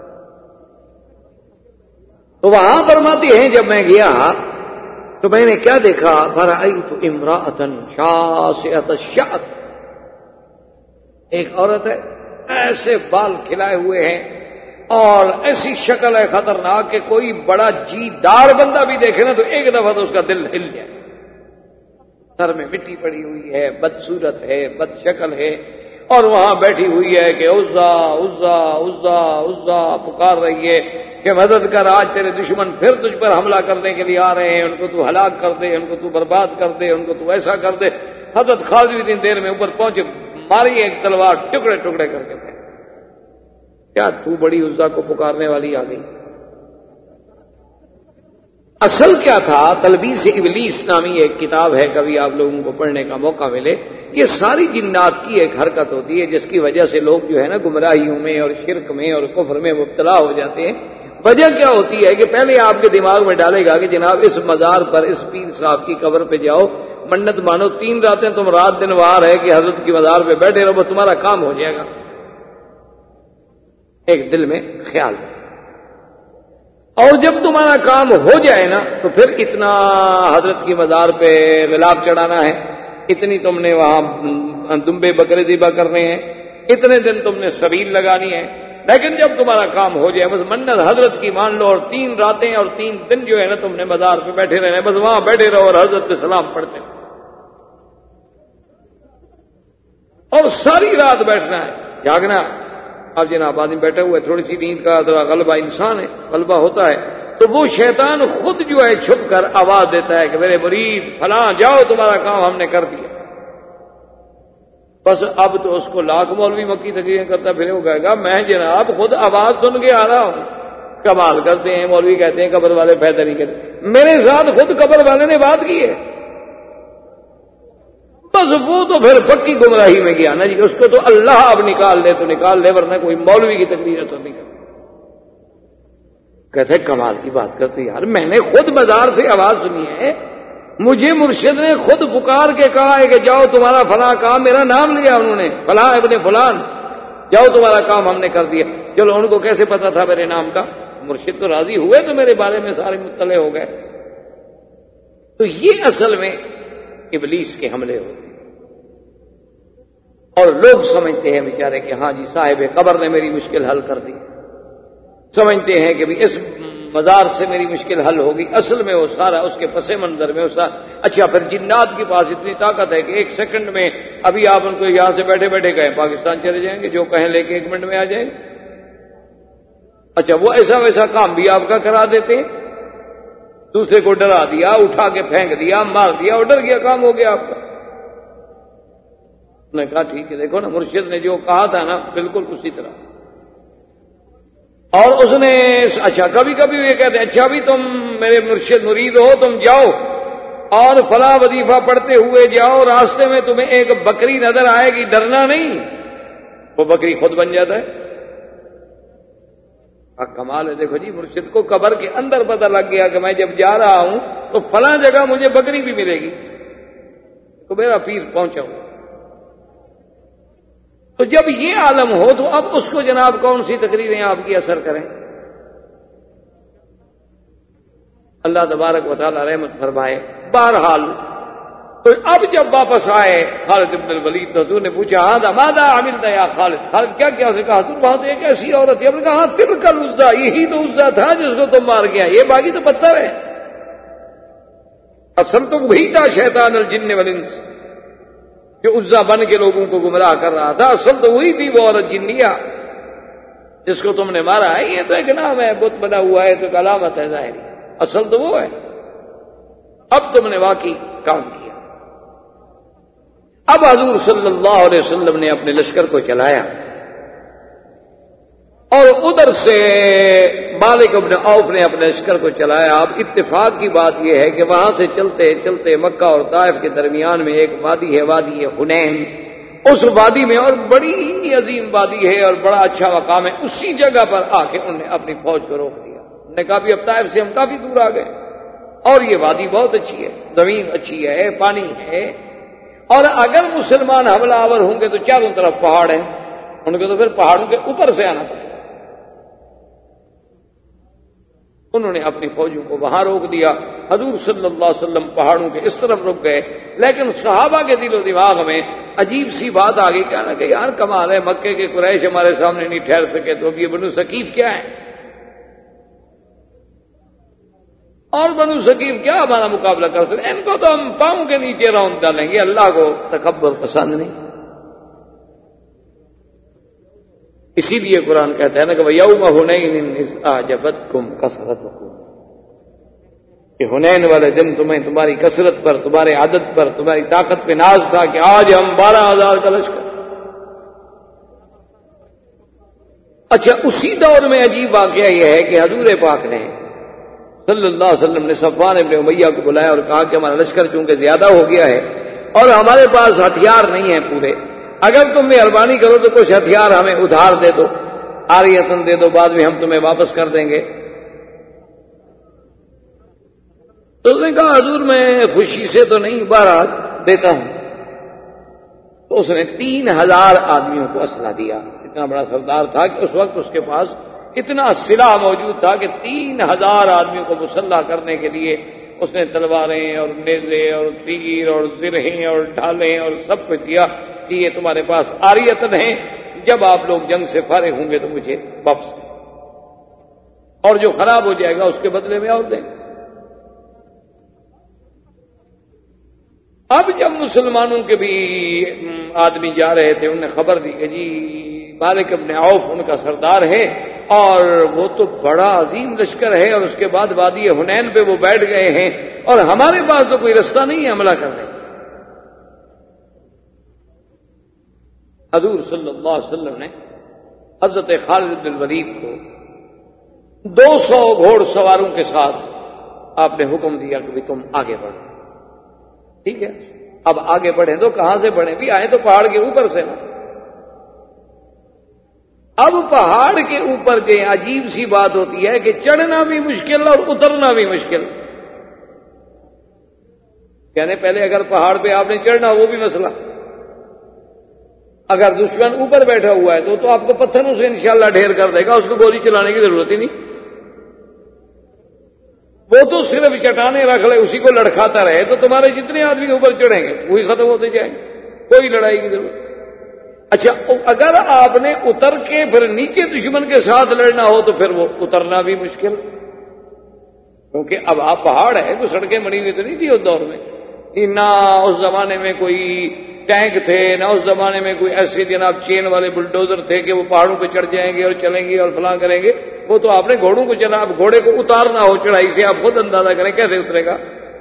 Speaker 2: تو وہاں فرماتی ہیں جب میں گیا تو میں نے کیا دیکھا؟ فرأیت امرأۃ شاسعۃ الشعر، ایک عورت ہے ایسے بال کھلائے ہوئے ہیں اور ایسی شکل ہے خطرناک کہ کوئی بڑا جی دار بندہ بھی دیکھے نا تو ایک دفعہ تو اس کا دل ہل جائے۔ سر میں مٹی پڑی ہوئی ہے، بدصورت ہے، بد شکل ہے، اور وہاں بیٹھی ہوئی ہے کہ عزا عزا عزا عزا پکار رہی ہے کہ مدد کر، آج تیرے دشمن پھر تجھ پر حملہ کرنے کے لیے آ رہے ہیں، ان کو تو ہلاک کر دے، ان کو تو برباد کر دے، ان کو تو ایسا کر دے۔ حضرت خالد بھی اتنی دیر میں اوپر پہنچے، ماری ایک تلوار ٹکڑے ٹکڑے کر کے پھینک۔ کیا تو بڑی عزا کو پکارنے والی آ گئی؟ اصل کیا تھا؟ تلبیس ابلیس نامی ایک کتاب ہے، کبھی آپ لوگوں کو پڑھنے کا موقع ملے۔ یہ ساری جنات کی ایک حرکت ہوتی ہے جس کی وجہ سے لوگ جو ہے نا گمراہیوں میں اور شرک میں اور کفر میں مبتلا ہو جاتے ہیں۔ وجہ کیا ہوتی ہے کہ پہلے آپ کے دماغ میں ڈالے گا کہ جناب اس مزار پر، اس پیر صاحب کی قبر پہ جاؤ، منت مانو، تین راتیں تم رات دن وہاں رہ کہ حضرت کی مزار پہ بیٹھے رہو، بس تمہارا کام ہو جائے گا۔ ایک دل میں خیال ہے، اور جب تمہارا کام ہو جائے نا تو پھر اتنا حضرت کی مزار پہ ملاپ چڑھانا ہے، اتنی تم نے وہاں دمبے بکرے ذبح کرنے ہیں، اتنے دن تم نے سبیل لگانی ہے۔ لیکن جب تمہارا کام ہو جائے بس منت حضرت کی مان لو، اور تین راتیں اور تین دن جو ہے نا تم نے مزار پہ بیٹھے رہنا، بس وہاں بیٹھے رہو اور حضرت پہ سلام پڑھتے۔ اور ساری رات بیٹھنا ہے، جاگنا۔ اب جناب آدمی بیٹھا ہوا ہے، تھوڑی سی نیند کا ذرا غلبہ، انسان ہے، غلبہ ہوتا ہے، تو وہ شیطان خود جو ہے چھپ کر آواز دیتا ہے کہ میرے مرید فلاں جاؤ، تمہارا کام ہم نے کر دیا۔ بس اب تو اس کو لاکھ مولوی مکی تقریریں کرتا پھر وہ کہے گا میں جناب خود آواز سن کے آ رہا ہوں۔ کمال کرتے ہیں مولوی، کہتے ہیں قبر والے فائدہ نہیں کرتے، میرے ساتھ خود قبر والے نے بات کی ہے۔ بس وہ تو پھر پکی گمراہی میں گیا نا جی، اس کو تو اللہ اب نکال لے تو نکال لے، ورنہ کوئی مولوی کی تقریر اثر نہیں کرتی۔ کہتے کمال کی بات کرتے یار، میں نے خود مزار سے آواز سنی ہے، مجھے مرشد نے خود پکار کے کہا ہے کہ جاؤ تمہارا فلاں کام، میرا نام لیا انہوں نے، فلاں ابن فلان، جاؤ تمہارا کام ہم نے کر دیا۔ چلو ان کو کیسے پتا تھا میرے نام کا؟ مرشد تو راضی ہوئے تو میرے بارے میں سارے مطلع ہو گئے۔ تو یہ اصل میں ابلیس کے حملے ہوتے ہیں، اور لوگ سمجھتے ہیں بیچارے کہ ہاں جی صاحب قبر نے میری مشکل حل کر دی، سمجھتے ہیں کہ بھی اس مزار سے میری مشکل حل ہوگی۔ اصل میں وہ سارا اس کے پس منظر میں اس اچھا پھر جنات کے پاس اتنی طاقت ہے کہ ایک سیکنڈ میں ابھی آپ ان کو یہاں سے بیٹھے بیٹھے کہیں پاکستان چلے جائیں گے، جو کہیں لے کے ایک منٹ میں آ جائیں گے۔ اچھا وہ ایسا ویسا کام بھی آپ کا کرا دیتے ہیں، دوسرے کو ڈرا دیا، اٹھا کے پھینک دیا، مار دیا، وہ ڈر گیا، کام ہو گیا آپ کا۔ نے کہا ٹھیک ہے، دیکھو نا مرشد نے جو کہا تھا نا بالکل اسی طرح۔ اور اس نے اچھا کبھی کبھی یہ کہتے ہیں اچھا بھی تم میرے مرشد مرید ہو، تم جاؤ اور فلاں وظیفہ پڑھتے ہوئے جاؤ، راستے میں تمہیں ایک بکری نظر آئے گی، ڈرنا نہیں، وہ بکری خود بن جاتا ہے۔ اب کمال ہے، دیکھو جی مرشد کو قبر کے اندر پتہ لگ گیا کہ میں جب جا رہا ہوں تو فلاں جگہ مجھے بکری بھی ملے گی، تو میرا پیر پہنچا ہوں۔ تو جب یہ عالم ہو تو اب اس کو جناب کون سی تقریریں آپ کی اثر کریں؟ اللہ تبارک و تعالی رحمت فرمائے۔ بہرحال تو اب جب واپس آئے خالد بن الولید تو حضور نے پوچھا ہاں ماذا عملت یا خالد، خالد کیا کیا؟ اس نے کہا حضور وہاں تو ایک ایسی عورت ہے، ہم نے کہا ہاں تلک العزیٰ، یہی تو عزیٰ تھا جس کو تم مار گیا، یہ باقی تو پتھر ہے۔ اصل تو وہی تھا شیطان الجن والانس جو عزا بن کے لوگوں کو گمراہ کر رہا تھا، اصل تو وہی تھی وہ عورت جنیا جس کو تم نے مارا ہے۔ یہ تو ایک نام ہے، بت بنا ہوا ہے، تو ایک علامت ہے ظاہری، اصل تو وہ ہے۔ اب تم نے واقعی کام کیا۔ اب حضور صلی اللہ علیہ وسلم نے اپنے لشکر کو چلایا، اور ادھر سے مالک بن عوف نے اپنے لشکر کو چلایا۔ اب اتفاق کی بات یہ ہے کہ وہاں سے چلتے چلتے مکہ اور طائف کے درمیان میں ایک وادی ہے، وادی حنین۔ اس وادی میں اور بڑی عظیم وادی ہے اور بڑا اچھا مقام ہے، اسی جگہ پر آ کے انہوں نے اپنی فوج کو روک دیا۔ انہوں نے کہا بھی اب طائف سے ہم کافی دور آ گئے، اور یہ وادی بہت اچھی ہے، زمین اچھی ہے، پانی ہے، اور اگر مسلمان حملہ آور ہوں گے تو چاروں طرف پہاڑ ہیں، ان کو تو پھر پہاڑوں کے اوپر سے آنا پڑے گا۔ انہوں نے اپنی فوجوں کو وہاں روک دیا۔ حضور صلی اللہ علیہ وسلم پہاڑوں کے اس طرف رک گئے، لیکن صحابہ کے دل و دماغ میں عجیب سی بات آ گئی، کہنا کہ یار کمال ہے، مکے کے قریش ہمارے سامنے نہیں ٹھہر سکے تو اب یہ بنو ثقیف کیا ہے، اور بنو ثقیف کیا ہمارا مقابلہ کر سکتے، ان کو تو ہم پاؤں کے نیچے روند ڈالیں گے۔ اللہ کو تکبر پسند نہیں، اسی لیے قرآن کہتا ہے نا کہ یوم حنین اذ اعجبتکم کثرتکم، کہ حنین والے دن تمہیں تمہاری کثرت پر، تمہارے عدد پر، تمہاری طاقت پہ ناز تھا کہ آج ہم بارہ ہزار کا لشکر۔ اچھا اسی دور میں عجیب واقعہ یہ ہے کہ حضور پاک نے صلی اللہ علیہ وسلم نے صفوان ابن امیہ کو بلایا اور کہا کہ ہمارا لشکر چونکہ زیادہ ہو گیا ہے اور ہمارے پاس ہتھیار نہیں ہیں پورے، اگر تم مہربانی کرو تو کچھ ہتھیار ہمیں ادھار دے دو، عاریتن دے دو، بعد میں ہم تمہیں واپس کر دیں گے۔ تو اس نے کہا حضور میں خوشی سے تو نہیں، بہرحال دیتا ہوں۔ تو اس نے تین ہزار آدمیوں کو اسلحہ دیا، اتنا بڑا سردار تھا کہ اس وقت اس کے پاس اتنا سلاح موجود تھا کہ تین ہزار آدمیوں کو مسلح کرنے کے لیے اس نے تلواریں اور نیزے اور تیر اور زرہیں اور ڈھالیں اور سب کچھ دیا کہ یہ تمہارے پاس عاریتن ہیں، جب آپ لوگ جنگ سے فارغ ہوں گے تو مجھے واپس کریں، اور جو خراب ہو جائے گا اس کے بدلے میں اور دیں۔ اب جب مسلمانوں کے بھی آدمی جا رہے تھے، انہیں خبر دی کہ جی مالک ابن عوف ان کا سردار ہے اور وہ تو بڑا عظیم لشکر ہے، اور اس کے بعد وادی حنین پہ وہ بیٹھ گئے ہیں اور ہمارے پاس تو کوئی رستہ نہیں ہے حملہ کرنے کا۔ حضور صلی اللہ علیہ وسلم نے حضرت خالد بن الولید کو دو سو گھوڑ سواروں کے ساتھ آپ نے حکم دیا کہ بھی تم آگے بڑھو، ٹھیک ہے؟ اب آگے بڑھیں تو کہاں سے بڑھیں؟ بھی آئے تو پہاڑ کے اوپر سے نا۔ اب پہاڑ کے اوپر جو عجیب سی بات ہوتی ہے کہ چڑھنا بھی مشکل اور اترنا بھی مشکل، یعنی پہلے اگر پہاڑ پہ آپ نے چڑھنا وہ بھی مسئلہ، اگر دشمن اوپر بیٹھا ہوا ہے تو تو آپ کو پتھروں سے انشاءاللہ ڈھیر کر دے گا، اس کو گولی چلانے کی ضرورت ہی نہیں، وہ تو صرف چٹانے رکھ لے، اسی کو لڑکھاتا رہے تو تمہارے جتنے آدمی اوپر چڑھیں گے وہی ختم ہوتے جائیں گے، کوئی لڑائی کی ضرورت۔ اچھا اگر آپ نے اتر کے پھر نیچے دشمن کے ساتھ لڑنا ہو تو پھر وہ اترنا بھی مشکل، کیونکہ اب آپ پہاڑ ہے تو سڑکیں بنی ہوئی تو نہیں تھی اس دور میں، نہ اس زمانے میں کوئی ٹینک تھے، نہ اس زمانے میں کوئی ایسے جناب چین والے بلڈوزر تھے کہ وہ پہاڑوں پہ چڑھ جائیں گے اور چلیں گے اور فلاں کریں گے، وہ تو آپ نے گھوڑوں کو چلا، اب گھوڑے کو اتارنا ہو چڑھائی سے آپ خود اندازہ کریں کیسے اترے گا۔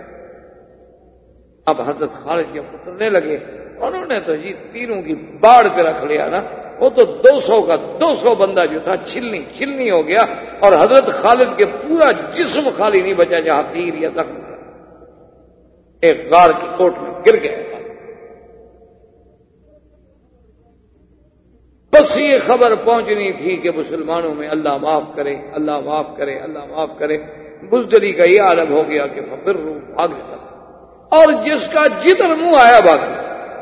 Speaker 2: اب حضرت خالد جب اترنے لگے انہوں نے تو جی تیروں کی باڑ پہ رکھ لیا نا، وہ تو دو سو کا دو سو بندہ جو تھا چھلنی چھلنی ہو گیا، اور حضرت خالد کے پورا جسم خالی نہیں بچا جہاں تیر یا زخم ایک غار کی کوٹ میں گر گیا تھا۔ بس یہ خبر پہنچنی تھی کہ مسلمانوں میں اللہ معاف کرے، اللہ معاف کرے، اللہ معاف کرے، بزدلی کا یہ عالم ہو گیا کہ فقر روح بھاگ جاتا، اور جس کا جدھر منہ آیا بھاگ گیا۔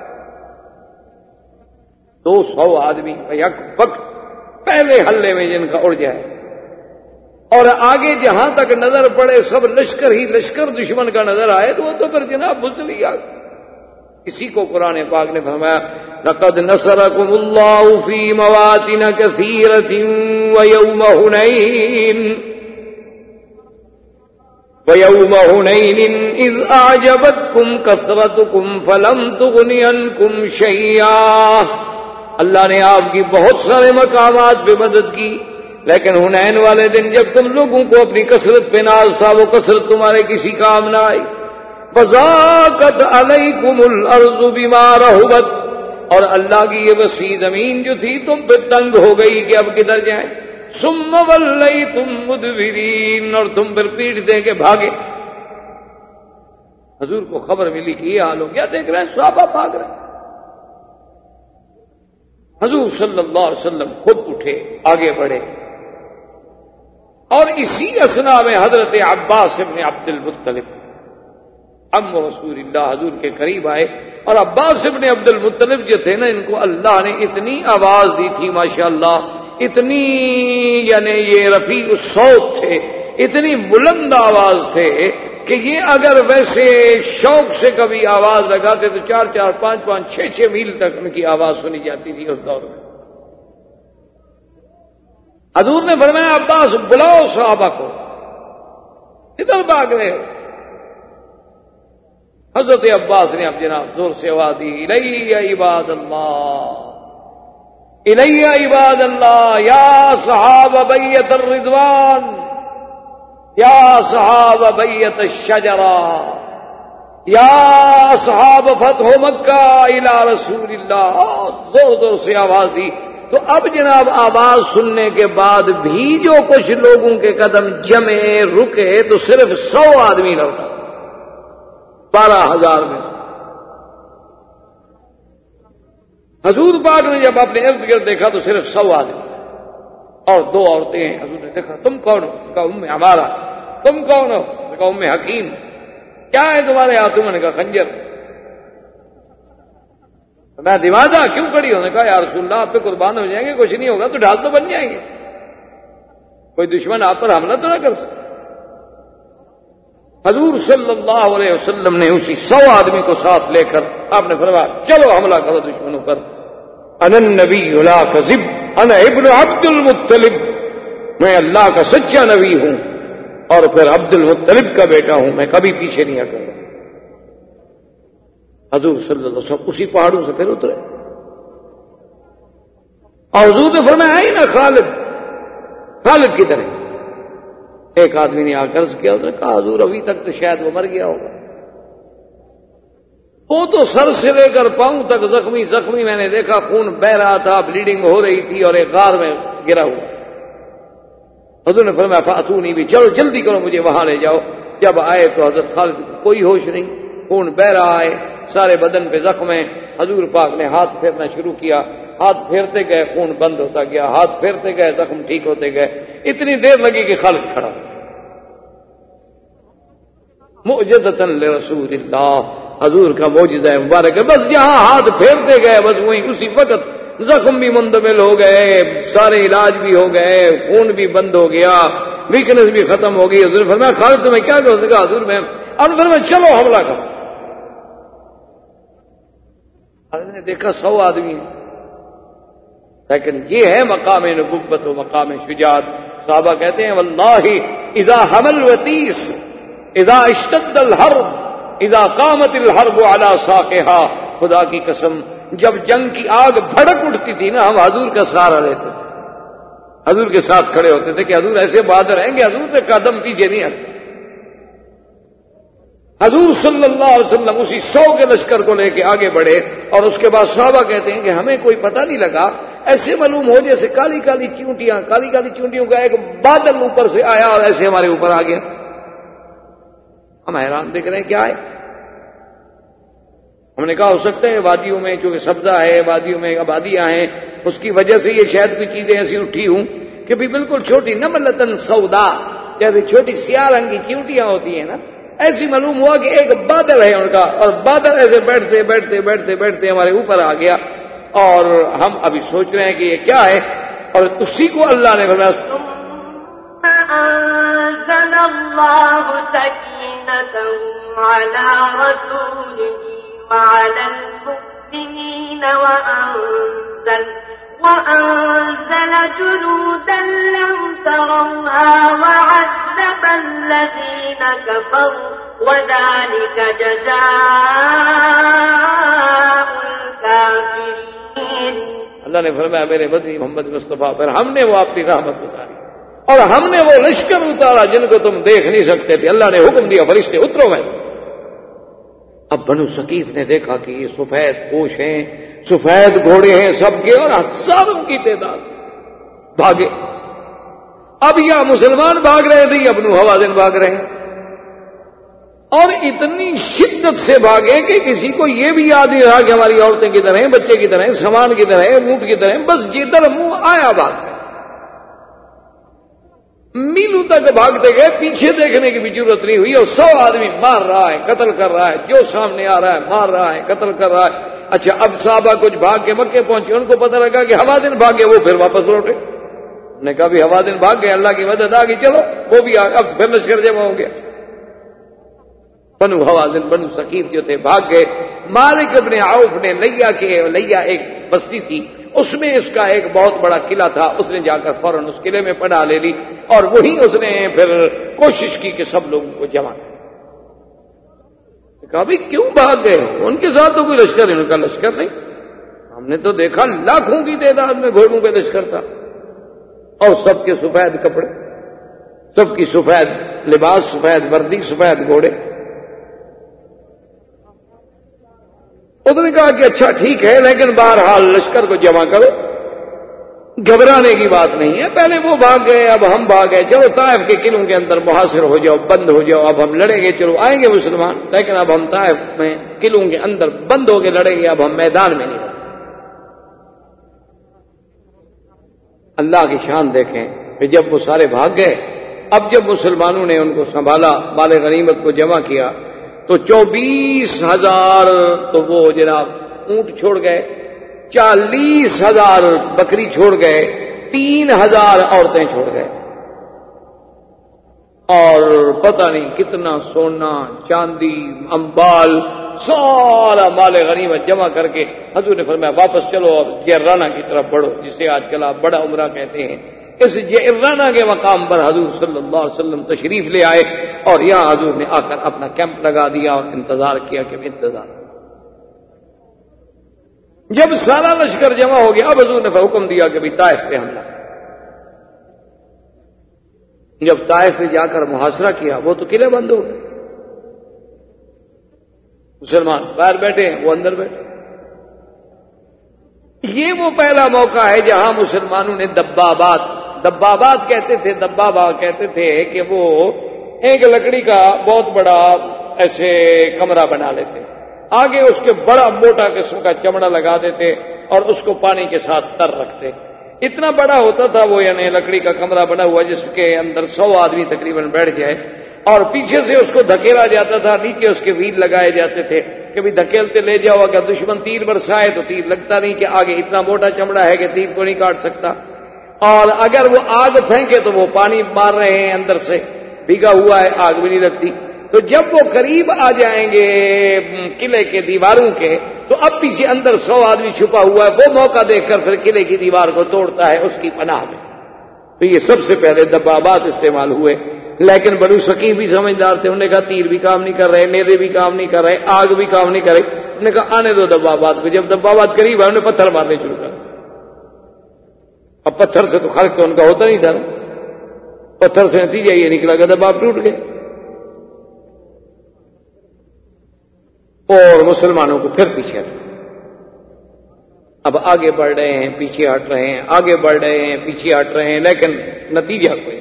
Speaker 2: دو سو آدمی یک وقت پہلے حلے میں جن کا اڑ جائے، اور آگے جہاں تک نظر پڑے سب لشکر ہی لشکر دشمن کا نظر آئے تو وہ تو پھر جناب بزدلی آ گئی۔ اسی کو قرآن پاک نے فرمایا لقد نصركم الله في مواطن كثيرة ويوم حنين ويوم حنين إذ أعجبتكم كثرتكم فلم تغن عنكم شيئا۔ اللہ نے آپ کی بہت سارے مقامات پہ مدد کی، لیکن حنین والے دن جب تم لوگوں کو اپنی کثرت پہ ناز تھا وہ کثرت تمہارے کسی کام نہ آئی۔ فضاقت علیکم الارض بما رحبت، اور اللہ کی یہ وسیع زمین جو تھی تم پہ تنگ ہو گئی کہ اب کدھر جائیں۔ ثم ولیتم مدبرین، اور تم پھر پیٹ دے کے بھاگے۔ حضور کو خبر ملی کہ یہ حال ہو گیا، دیکھ رہے ہیں صحابہ بھاگ رہے ہیں۔ حضور صلی اللہ علیہ وسلم خود اٹھے، آگے بڑھے، اور اسی اثنا میں حضرت عباس ابن عبد المطلب ام رسول اللہ حضور کے قریب آئے، اور عباس ابن عبد المطلب جو تھے نا، ان کو اللہ نے اتنی آواز دی تھی ماشاءاللہ، اتنی یعنی یہ رفیع الصوت تھے، اتنی بلند آواز تھے کہ یہ اگر ویسے شوق سے کبھی آواز لگاتے تو چار چار پانچ پانچ چھ چھ میل تک ان کی آواز سنی جاتی تھی اس دور میں۔ حضور نے فرمایا عباس بلاؤ صحابہ کو، ادھر بھاگ رہے ہو۔ حضرت عباس نے اب جناب زور سے آواز دی الیہ عباد اللہ، الیہ عباد اللہ، یا صحابہ بیت الرضوان، یا صحابہ بیت الشجرہ، یا صحابہ فتح مکہ الی رسول اللہ، زور زور سے آواز دی۔ تو اب جناب آواز سننے کے بعد بھی جو کچھ لوگوں کے قدم جمے رکے تو صرف سو آدمی لوٹا، بارہ ہزار میں۔ حضور پاک نے جب اپنے ارد گرد دیکھا تو صرف سو آدمی اور دو عورتیں ہیں۔ حضور نے دیکھا تم کون ہو؟ کہا ام ہمارا۔ تم کون ہو؟ کہا ام حکیم۔ کیا ہے تمہارے ہاتھوں میں؟ نے کہا خنجر۔ میں دیوانہ کیوں کھڑی ہوں؟ نے کہا یا رسول اللہ آپ پہ قربان ہو جائیں گے، کچھ نہیں ہوگا تو ڈھال تو بن جائیں گے، کوئی دشمن آپ پر حملہ تو نہ کر سکتا۔ حضور صلی اللہ علیہ وسلم نے اسی سو آدمی کو ساتھ لے کر آپ نے فرمایا چلو حملہ کرو دشمنوں پر۔ انا النبی لا کذب انا ابن عبد المطلب، میں اللہ کا سچا نبی ہوں اور پھر عبد المطلب کا بیٹا ہوں، میں کبھی پیچھے نہیں ہٹوں گا۔ حضور صلی اللہ علیہ وسلم اسی پہاڑوں سے پھر اترے اور حضور نے فرمایا آئی نا خالد، خالد کی طرح۔ ایک آدمی نے آ کر عرض کیا، اس نے کہا حضور ابھی تک تو شاید وہ مر گیا ہوگا، وہ تو سر سے لے کر پاؤں تک زخمی زخمی میں نے دیکھا، خون بہ رہا تھا، بلیڈنگ ہو رہی تھی اور ایک غار میں گرا ہوا۔ حضور نے فرمایا فاتونی بھی، چلو جلدی کرو مجھے وہاں لے جاؤ۔ جب آئے تو حضرت خالد کو کوئی ہوش نہیں، خون بہ رہا ہے، سارے بدن پہ زخم ہیں۔ حضور پاک نے ہاتھ پھیرنا شروع کیا، ہاتھ پھیرتے گئے خون بند ہوتا گیا، ہاتھ پھیرتے گئے زخم ٹھیک ہوتے گئے، اتنی دیر لگی کہ خالد کھڑا۔ معجزۃ لرسول اللہ، حضور کا معجزہ ہے مبارک ہے۔ بس جہاں ہاتھ پھیرتے گئے بس وہیں اسی وقت زخم بھی مندمل ہو گئے، سارے علاج بھی ہو گئے، خون بھی بند ہو گیا، ویکنس بھی ختم ہو گئی۔ حضور نے فرمایا خالد تمہیں کیا کر سکا؟ حضور میں اور فرمایا چلو حملہ کرو۔ حضرت نے دیکھا سو آدمی ہیں، لیکن یہ ہے مقام نبوت و مقام شجاعت۔ صحابہ کہتے ہیں واللہ اذا حمل وتیس اذا اشتد الحرب اذا قامت الحرب على ساقها، خدا کی قسم جب جنگ کی آگ بھڑک اٹھتی تھی نا، ہم حضور کا سہارا لیتے تھے، حضور کے ساتھ کھڑے ہوتے تھے کہ حضور ایسے بہادر ہیں کہ حضور نے قدم پیچھے نہیں ہٹے۔ حضور صلی اللہ علیہ وسلم اسی سو کے لشکر کو لے کے آگے بڑھے، اور اس کے بعد صحابہ کہتے ہیں کہ ہمیں کوئی پتہ نہیں لگا، ایسے معلوم ہو جیسے کالی کالی چیونٹیاں، کالی کالی چیونٹیوں کا ایک بادل اوپر سے آیا اور ایسے ہمارے اوپر آ گیا۔ ہم حیران دیکھ رہے ہیں کیا ہے۔ ہم نے کہا ہو سکتا ہے وادیوں میں چونکہ سبزہ ہے، وادیوں میں آبادیاں ہیں، اس کی وجہ سے یہ شاید کوئی چیزیں ایسی اٹھی ہوں کہ بھی بالکل چھوٹی نملتن سودا، جیسے چھوٹی سیاہ رنگ کی چیونٹیاں ہوتی ہیں نا، ایسی معلوم ہوا کہ ایک بادل ہے ان کا، اور بادل ایسے بیٹھتے بیٹھتے بیٹھتے بیٹھتے ہمارے اوپر آ گیا، اور ہم ابھی سوچ رہے ہیں کہ یہ کیا ہے، اور اسی کو اللہ نے فرمایا
Speaker 3: أنزل الله سكينته على رسوله وعلى المؤمنين وأنزل وأنزل جنودا لم تروها وعذب الذين كفروا وذلك جزاء الكافرين۔
Speaker 2: اللہ نے فرمایا میرے بدنی محمد مصطفیٰ پر ہم نے وہ اپنی رحمت اتاری اور ہم نے وہ لشکر اتارا جن کو تم دیکھ نہیں سکتے تھے۔ اللہ نے حکم دیا فرشتے اترو میں۔ اب بنو ثقیف نے دیکھا کہ یہ سفید پوش ہیں، سفید گھوڑے ہیں سب کے، اور ہزاروں کی تعداد بھاگے۔ اب یا مسلمان بھاگ رہے تھے یا بنو حوازن بھاگ رہے ہیں، اور اتنی شدت سے بھاگے کہ کسی کو یہ بھی یاد نہیں رہا کہ ہماری عورتیں کی طرح، بچے کی طرح، سامان کی طرح، اونٹ کی طرح، بس جدھر منہ آیا بھاگ گئے۔ میلوں تک بھاگتے گئے، پیچھے دیکھنے کی بھی ضرورت نہیں ہوئی، اور سو آدمی مار رہا ہے، قتل کر رہا ہے، جو سامنے آ رہا ہے مار رہا ہے، قتل کر رہا ہے۔ اچھا اب صحابہ کچھ بھاگ کے مکے پہنچے، ان کو پتہ لگا کہ حوازن بھاگے، وہ پھر واپس لوٹے۔ نے کہا بھی حوازن بھاگ گئے، اللہ کی مدد آ گئی، چلو وہ بھی آ، اب پھر لشکر جمع ہو گیا۔ بنو حوازن بنو ثقیف جو تھے بھاگ گئے۔ مالک ابن عوف نے لیا کے، لیا ایک بستی تھی، اس میں اس کا ایک بہت بڑا قلعہ تھا، اس نے جا کر فوراً اس قلعے میں پناہ لے لی، اور وہیں اس نے پھر کوشش کی کہ سب لوگوں کو جمع کرے۔ کہا بھی کیوں بھاگ گئے؟ ان کے ساتھ تو کوئی لشکر ہے؟ ان کا لشکر نہیں، ہم نے تو دیکھا لاکھوں کی تعداد میں گھوڑوں پہ لشکر تھا، اور سب کے سفید کپڑے، سب کی سفید لباس، سفید وردی، سفید گھوڑے۔ اس نے کہا کہ اچھا ٹھیک ہے، لیکن بہرحال لشکر کو جمع کرو، گھبرانے کی بات نہیں ہے، پہلے وہ بھاگ گئے اب ہم بھاگ گئے، چلو طائف کے قلعوں کے اندر محاصر ہو جاؤ، بند ہو جاؤ، اب ہم لڑیں گے، چلو آئیں گے مسلمان، لیکن اب ہم طائف میں قلعوں کے اندر بند ہو کے لڑیں گے، اب ہم میدان میں نہیں لڑیں۔ اللہ کی شان دیکھیں کہ جب وہ سارے بھاگ گئے، اب جب مسلمانوں نے ان کو سنبھالا، مال غنیمت کو جمع کیا، تو چوبیس ہزار تو وہ جناب اونٹ چھوڑ گئے، چالیس ہزار بکری چھوڑ گئے، تین ہزار عورتیں چھوڑ گئے، اور پتہ نہیں کتنا سونا چاندی امبال سارا مال غنیمت جمع کر کے حضور نے فرمایا واپس چلو اب جیرانہ کی طرف بڑھو، جسے آج کل آپ بڑا عمرہ کہتے ہیں۔ اس جیرانہ کے مقام پر حضور صلی اللہ علیہ وسلم تشریف لے آئے، اور یہاں حضور نے آ کر اپنا کیمپ لگا دیا اور انتظار کیا کہ انتظار جب سارا لشکر جمع ہو گیا اب حضور نے حکم دیا کہ بھائی طائف پہ حملہ. جب طائف پہ جا کر محاصرہ کیا وہ تو قلعے بند ہو گئے, مسلمان باہر بیٹھے ہیں, وہ اندر بیٹھے. یہ وہ پہلا موقع ہے جہاں مسلمانوں نے دبابات, دبابات کہتے تھے, دبابا کہتے تھے کہ وہ ایک لکڑی کا بہت بڑا ایسے کمرہ بنا لیتے, آگے اس کے بڑا موٹا قسم کا چمڑا لگا دیتے اور اس کو پانی کے ساتھ تر رکھتے. اتنا بڑا ہوتا تھا وہ, یعنی لکڑی کا کمرہ بنا ہوا جس کے اندر سو آدمی تقریباً بیٹھ جائے, اور پیچھے سے اس کو دھکیلا جاتا تھا, نیچے اس کے ویل لگائے جاتے تھے کہ بھی دھکیلتے لے جاؤ, اگر دشمن تیر برسائے تو تیر لگتا نہیں, کہ آگے اتنا موٹا چمڑا ہے کہ تیر کو نہیں کاٹ سکتا, اور اگر وہ آگ پھینکے تو وہ پانی مار رہے ہیں اندر سے, بھیگا ہوا ہے, آگ بھی نہیں لگتی. تو جب وہ قریب آ جائیں گے قلعے کے دیواروں کے تو اب پیچھے اندر سو آدمی چھپا ہوا ہے, وہ موقع دیکھ کر پھر قلعے کی دیوار کو توڑتا ہے اس کی پناہ میں. تو یہ سب سے پہلے دبابات استعمال ہوئے. لیکن بنو ثقیف بھی سمجھدار تھے, انہوں نے کہا تیر بھی کام نہیں کر رہے, نیزے بھی کام نہیں کر رہے, آگ بھی کام نہیں کر رہے. انہوں نے کہا آنے دو دبابات کو. جب دبابات قریب آئے انہوں نے پتھر مارنے شروع کر. اب پتھر سے تو خرق تو ان کا ہوتا نہیں تھا, پتھر سے نتیجہ یہ نکلا کہ دباب ٹوٹ گئے اور مسلمانوں کو پھر پیچھے ہٹ. اب آگے بڑھ رہے ہیں, پیچھے ہٹ رہے ہیں, آگے بڑھ رہے ہیں, پیچھے ہٹ رہے ہیں, لیکن نتیجہ کوئی.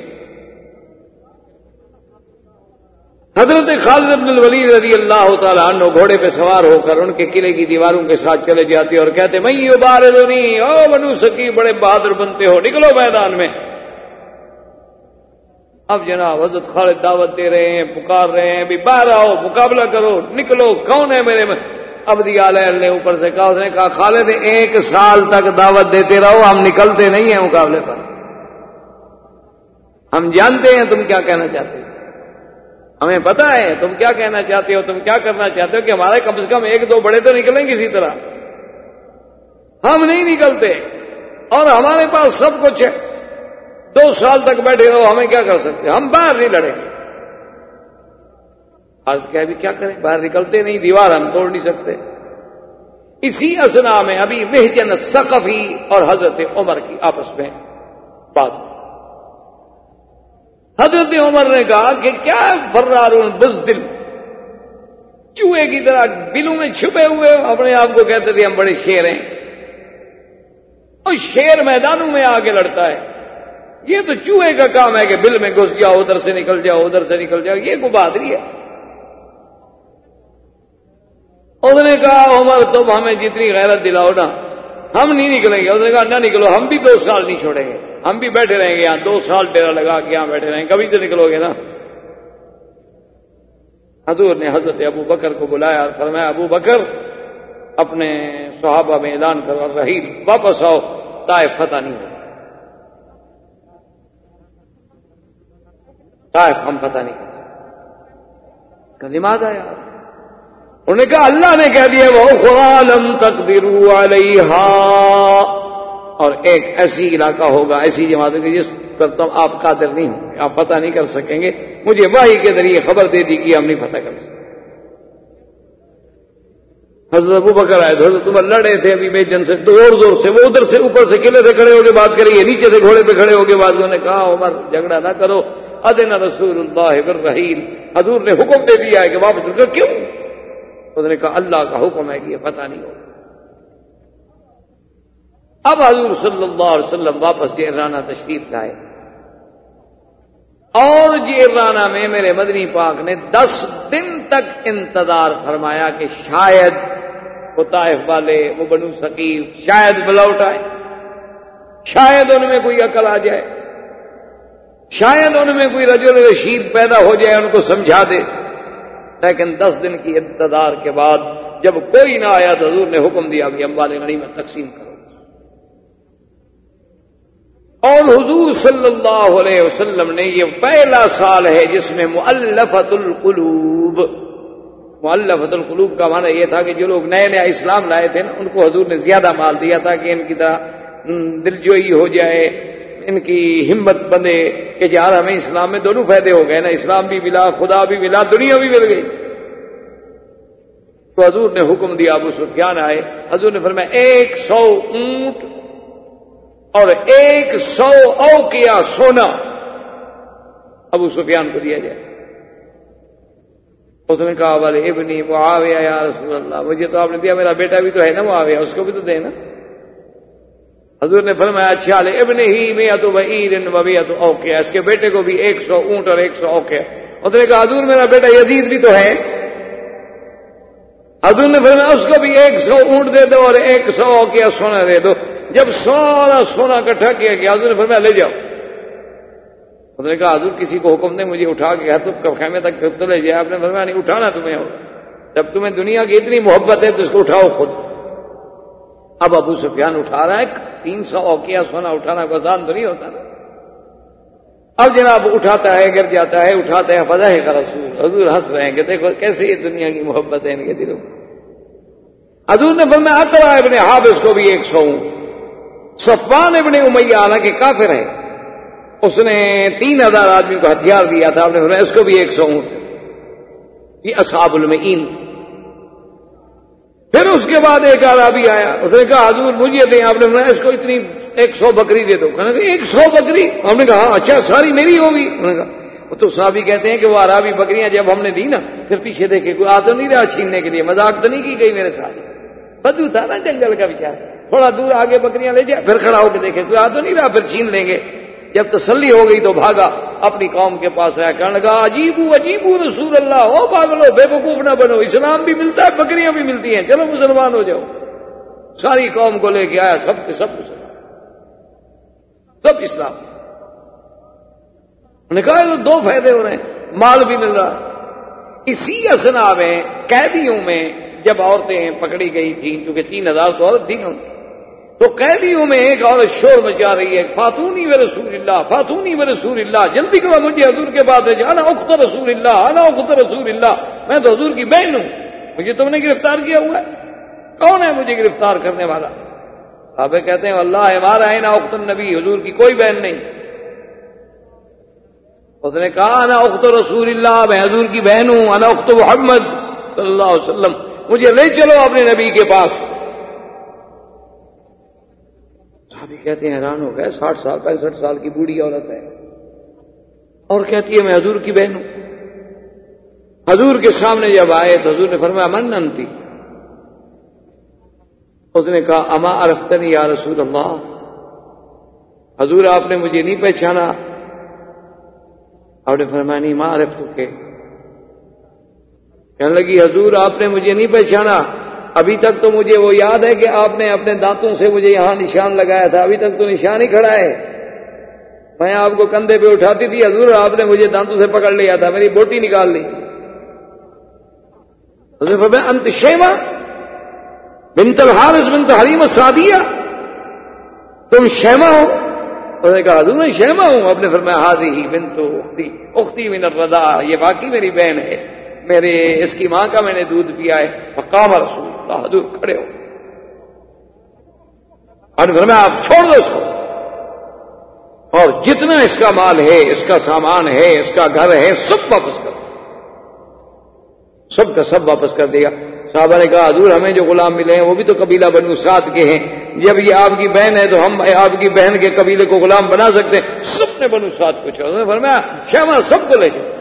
Speaker 2: حضرت خالد بن الولید رضی اللہ تعالیٰ عنہ گھوڑے پہ سوار ہو کر ان کے قلعے کی دیواروں کے ساتھ چلے جاتے اور کہتے میں یبارزنی, او بنو ثقیف بڑے بہادر بنتے ہو, نکلو میدان میں. اب جناب حضرت خالد دعوت دے رہے ہیں, پکار رہے ہیں, بھی باہر آؤ, مقابلہ کرو, نکلو, کون ہے میرے میں. اب دیا نے اوپر سے کہا, اس نے کہا خالد ایک سال تک دعوت دیتے رہو, ہم نکلتے نہیں ہیں مقابلے پر, ہم جانتے ہیں تم کیا کہنا چاہتے ہو, ہمیں پتا ہے تم کیا کہنا چاہتے ہو, تم کیا کرنا چاہتے ہو, کہ ہمارے کم سے کم ایک دو بڑے تو نکلیں کسی طرح, ہم نہیں نکلتے اور ہمارے پاس سب کچھ ہے, دو سال تک بیٹھے رہو, ہمیں کیا کر سکتے, ہم باہر نہیں لڑے. آج کیا بھی کیا کریں, باہر نکلتے نہیں, دیوار ہم توڑ نہیں سکتے. اسی اثنا میں ابھی محجن ثقفی اور حضرت عمر کی آپس میں بات. حضرت عمر نے کہا کہ کیا فرارون بزدل, چوہے کی طرح بلوں میں چھپے ہوئے, اپنے آپ کو کہتے تھے ہم بڑے شیر ہیں, اور شیر میدانوں میں آگے لڑتا ہے. یہ تو چوہے کا کام ہے کہ بل میں گھس جاؤ, ادھر سے نکل جاؤ, ادھر سے نکل جاؤ, یہ کو بہادری ہے. اس نے کہا عمر تم ہمیں جتنی غیرت دلاؤ نا, ہم نہیں نکلیں گے. اس نے کہا نہ نکلو, ہم بھی دو سال نہیں چھوڑیں گے, ہم بھی بیٹھے رہیں گے یہاں, دو سال ڈیرا لگا کے یہاں بیٹھے رہیں گے, کبھی تو نکلو گے نا. حضور نے حضرت ابو بکر کو بلایا اور فرمایا ابو بکر اپنے صحابہ میں اعلان کرو اور رحیل واپس آؤ, طائف فتح نہیں ہو, طائف ہم فتح نہیں کر سکتے. کلمات آیا, انہوں نے کہا اللہ نے کہہ دیا وَأُخْرَىٰ لَمْ تَقْدِرُوا عَلَيْهَا, اور ایک ایسی علاقہ ہوگا, ایسی جماعت ہوگی جس پر تم آپ قادر نہیں ہوں گے, آپ فتح نہیں کر سکیں گے. مجھے وحی کے ذریعے خبر دے دی کہ ہم نہیں فتح کر سکتے. حضرت ابو بکر آئے, حضرت عمر لڑے تھے ابھی میجن سے زور زور سے, وہ ادھر سے اوپر سے قلعے سے کھڑے ہو کے بات کری, یہ نیچے سے گھوڑے پہ کھڑے ہو کے بات. انہوں نے کہا عمر جھگڑا نہ کرو, اذن رسول اللہ بالرحیل, حضور نے حکم دے دیا ہے کہ واپس رکو. کیوں؟ انہوں نے کہا اللہ کا حکم ہے کہ یہ فتح نہیں ہوگا. اب حضور صلی اللہ علیہ وسلم واپس جعرانہ تشریف لائے, اور جعرانہ میں میرے مدنی پاک نے دس دن تک انتظار فرمایا کہ شاید وہ طائف والے, وہ بنو ثقیف شاید بلوٹ آئے, شاید ان میں کوئی عقل آ جائے, شاید ان میں کوئی رجل رشید پیدا ہو جائے, ان کو سمجھا دے. لیکن دس دن کی انتظار کے بعد جب کوئی نہ آیا تو حضور نے حکم دیا کہ اموال غنیمت تقسیم کرو. اور حضور صلی اللہ علیہ وسلم نے, یہ پہلا سال ہے جس میں مؤلفۃ القلوب, مؤلفۃ القلوب کا معنی یہ تھا کہ جو لوگ نئے نئے اسلام لائے تھے نا, ان کو حضور نے زیادہ مال دیا تھا کہ ان کی طرح دلجوئی ہو جائے, ان کی ہمت بندے کہ یار ہمیں اسلام میں دونوں فائدے ہو گئے نا, اسلام بھی ملا, خدا بھی ملا, دنیا بھی مل گئی. تو حضور نے حکم دیا، ابو سفیان آئے، حضور نے فرمایا ایک سو اونٹ اور ایک سو اوقیہ سونا ابو سفیان کو دیا جائے۔ اس نے کہا والے ابنی معاویہ یا رسول اللہ، مجھے تو آپ نے دیا، میرا بیٹا بھی تو ہے نا معاویہ، اس کو بھی تو دے نا۔ حضور نے فرمایا اچھا لے ابن ہی میت بعیر و میت اوقیہ، اس کے بیٹے کو بھی ایک سو اونٹ اور ایک سو اوقیہ۔ اس نے کہا حضور میرا بیٹا یزید بھی تو ہے۔ حضور نے فرمایا اس کو بھی ایک سو اونٹ دے دو اور ایک سو اوقیہ سونا دے دو۔ جب سارا سونا اکٹھا کیا گیا حضور نے فرمایا لے جاؤ۔ حضور نے کہا حضور کسی کو حکم دے مجھے اٹھا کے حتب کا خیمے تک تو لے جائے۔ آپ نے فرمایا نہیں اٹھانا تمہیں ہوگا، جب تمہیں دنیا کی اتنی محبت ہے تو اس کو اٹھاؤ خود۔ اب ابو سفیان اٹھا رہا ہے، تین سو اوقیہ سونا اٹھانا آسان تو نہیں ہوتا نا۔ اب جناب اٹھاتا ہے، گر جاتا ہے، اٹھاتا ہے، فضح کا رسول، حضور ہنس رہے ہیں کہ دیکھو کیسے یہ دنیا کی محبت ہے ان کے دلوں میں۔ حضور نے فرمایا اقرا ابن حابس کو بھی ایک سو اونٹ۔ صفوان ابن امیہ حالانکہ کافر ہے، اس نے تین ہزار آدمی کو ہتھیار دیا تھا، آپ نے فرمایا اس کو بھی ایک سو اونٹ۔ یہ اصحاب المعین تھے۔ پھر اس کے بعد ایک عربی آیا، اس نے کہا حضور مجھے دیں، آپ نے فرمایا اس کو اتنی ایک سو بکری دے دو۔ کہا ایک سو بکری؟ ہم نے کہا اچھا ساری میری ہوگی؟ انہوں نے کہا وہ تو صحابی کہتے ہیں کہ وہ عربی بکریاں جب ہم نے دی نا پھر پیچھے دیکھے کوئی آ تو نہیں رہا چھیننے کے لیے، مذاق تو نہیں کی گئی میرے ساتھ، بدو تھا نا جنگل کا بیچارہ، تھوڑا دور آگے بکریاں لے جائے، پھر کھڑا ہو کے دیکھے کوئی آ تو نہیں رہا، پھر چھین لیں گے۔ جب تسلی ہو گئی تو بھاگا، اپنی قوم کے پاس آیا، کہنے لگا عجیبو عجیبو رسول اللہ، ہو پاگلو بے وقوف نہ بنو، اسلام بھی ملتا ہے بکریاں بھی ملتی ہیں، چلو مسلمان ہو جاؤ۔ ساری قوم کو لے کے آیا، سب کے سب مسلمان، سب اسلام۔ انہوں نے کہا دو فائدے ہو رہے ہیں، مال بھی مل رہا ہے۔ اسی اسنا میں قیدیوں میں جب عورتیں پکڑی گئی تھیں، کیونکہ تین ہزار تو عورت تھی نا، تو قیدیوں میں ایک عورت شور مچا رہی ہے، فاتونی و رسول اللہ، فاتونی و رسول اللہ، جلدی کرو مجھے حضور کے بعد ہے، انا اخت رسول اللہ، انا اخت رسول اللہ، میں تو حضور کی بہن ہوں، مجھے تم نے گرفتار کیا ہوا ہے، کون ہے مجھے گرفتار کرنے والا؟ صحابہ کہتے ہیں واللہ ہمارا ہے نا اخت النبی، حضور کی کوئی بہن نہیں۔ اس نے کہا انا اخت رسول اللہ، میں حضور کی بہن ہوں، انا اخت محمد صلی اللہ علیہ وسلم، مجھے لے چلو اپنے نبی کے پاس۔ صحابی کہتے ہیں حیران ہو گئے، ساٹھ سال پینسٹھ سال کی بوڑھی عورت ہے اور کہتی ہے میں حضور کی بہن ہوں۔ حضور کے سامنے جب آئے تو حضور نے فرمایا من انتی؟ اس نے کہا اما عرفتنی یا رسول اللہ، حضور آپ نے مجھے نہیں پہچانا؟ آپ نے فرمایا نہیں ما عرفتک، کہنے لگی حضور آپ نے مجھے نہیں پہچانا، ابھی تک تو مجھے وہ یاد ہے کہ آپ نے اپنے دانتوں سے مجھے یہاں نشان لگایا تھا، ابھی تک تو نشان ہی کھڑا ہے، میں آپ کو کندھے پہ اٹھاتی تھی، حضور آپ نے مجھے دانتوں سے پکڑ لیا تھا، میری بوٹی نکال لی۔ حضور فرمایا انت شیمہ بنت الحارث بنت حلیم السعدیہ، تم شیمہ ہو؟ انہوں نے کہا حضور میں شیمہ ہوں۔ آپ نے فرمایا ہادی بنت اختی اختی من الرضاع، یہ واقعی میری بہن ہے، میرے اس کی ماں کا میں نے دودھ پیا ہے۔ فقام رسول اللہ، حضور کھڑے ہو، اور فرمایا آپ چھوڑ دو اس کو، اور جتنا اس کا مال ہے، اس کا سامان ہے، اس کا گھر ہے، سب واپس کر، سب کا سب واپس کر دیا۔ صحابہ نے کہا حضور ہمیں جو غلام ملے ہیں وہ بھی تو قبیلہ بنو سعد کے ہیں، جب یہ آپ کی بہن ہے تو ہم آپ کی بہن کے قبیلے کو غلام بنا سکتے ہیں؟ سب نے بنو سعد کو چھوڑا۔ انہوں نے فرمایا شیما سب کو لے جاؤ۔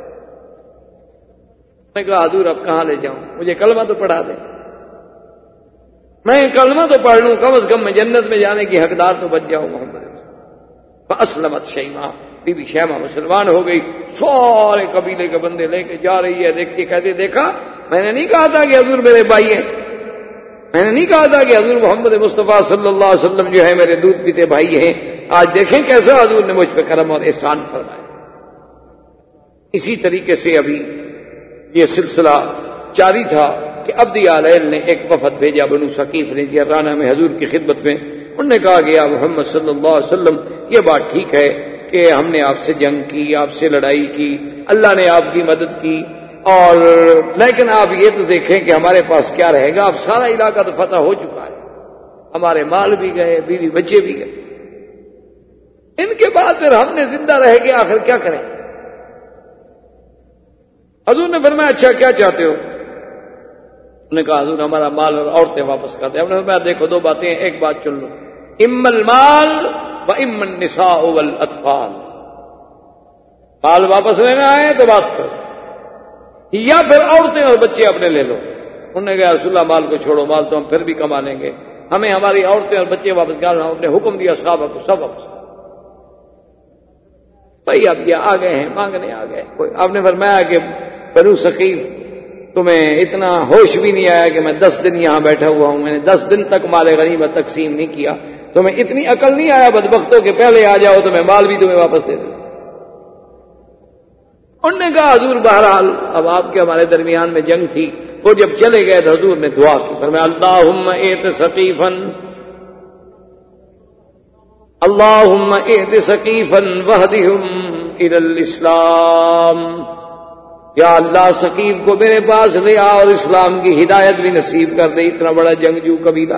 Speaker 2: میں نے کہا حضور اب کہاں لے جاؤں، مجھے کلمہ تو پڑھا دیں، میں کلمہ تو پڑھ لوں، کم از کم میں جنت میں جانے کی حقدار تو بچ جاؤں۔ محمد فاسلمت شیما، بی بی شیما مسلمان ہو گئی، سارے قبیلے کے بندے لے کے جا رہی ہے، دیکھتے کہتے دیکھا میں نے نہیں کہا تھا کہ حضور میرے بھائی ہیں، میں نے نہیں کہا تھا کہ حضور محمد مصطفیٰ صلی اللہ علیہ وسلم جو ہے میرے دودھ پیتے بھائی ہیں، آج دیکھیں کیسا حضور نے مجھ پہ کرم اور احسان فرمایا۔ اسی طریقے سے ابھی یہ سلسلہ جاری تھا کہ عبدی علیل نے ایک وفد بھیجا بنو ثقیف نے جرانہ میں حضور کی خدمت میں، انہوں نے کہا کہ یا محمد صلی اللہ علیہ وسلم یہ بات ٹھیک ہے کہ ہم نے آپ سے جنگ کی، آپ سے لڑائی کی، اللہ نے آپ کی مدد کی، اور لیکن آپ یہ تو دیکھیں کہ ہمارے پاس کیا رہے گا، اب سارا علاقہ تو فتح ہو چکا ہے، ہمارے مال بھی گئے، بیوی بچے بھی گئے، ان کے بعد پھر ہم نے زندہ رہ کے آخر کیا کریں؟ حضور نے فرمایا اچھا کیا چاہتے ہو؟ انہوں نے کہا حضور ہمارا مال اور عورتیں واپس کر دیں. ہم نے فرمایا دیکھو دو باتیں ہیں، ایک بات چن لو، اما المال و اما النساء والاطفال، مال واپس لینا ہے تو بات کرو، یا پھر عورتیں اور بچے اپنے لے لو. انہوں نے کہا رسول اللہ مال کو چھوڑو، مال تو ہم پھر بھی کما لیں گے، ہمیں ہماری عورتیں اور بچے واپس کر. ہم نے حکم دیا صحابہ کو سب واپس. بھائی اب یہ آ گئے ہیں مانگنے آ گئے. کوئی آپ نے فرمایا کہ بنو ثقیف تمہیں اتنا ہوش بھی نہیں آیا کہ میں دس دن یہاں بیٹھا ہوا ہوں، میں نے دس دن تک مال غنیمت تقسیم نہیں کیا، تمہیں اتنی عقل نہیں آیا بدبختوں کے پہلے آ جاؤ تو میں مال بھی تمہیں واپس دے دوں. انہوں نے کہا حضور بہرحال اب آپ کے ہمارے درمیان میں جنگ تھی، وہ جب چلے گئے تو حضور نے دعا کی، فرمایا اللہم ایت ثقیفا اللہم ایت ثقیفا وہدہم الی الاسلام. یا اللہ ثقیف کو میرے پاس لے آ اور اسلام کی ہدایت بھی نصیب کر دے، اتنا بڑا جنگجو قبیلہ.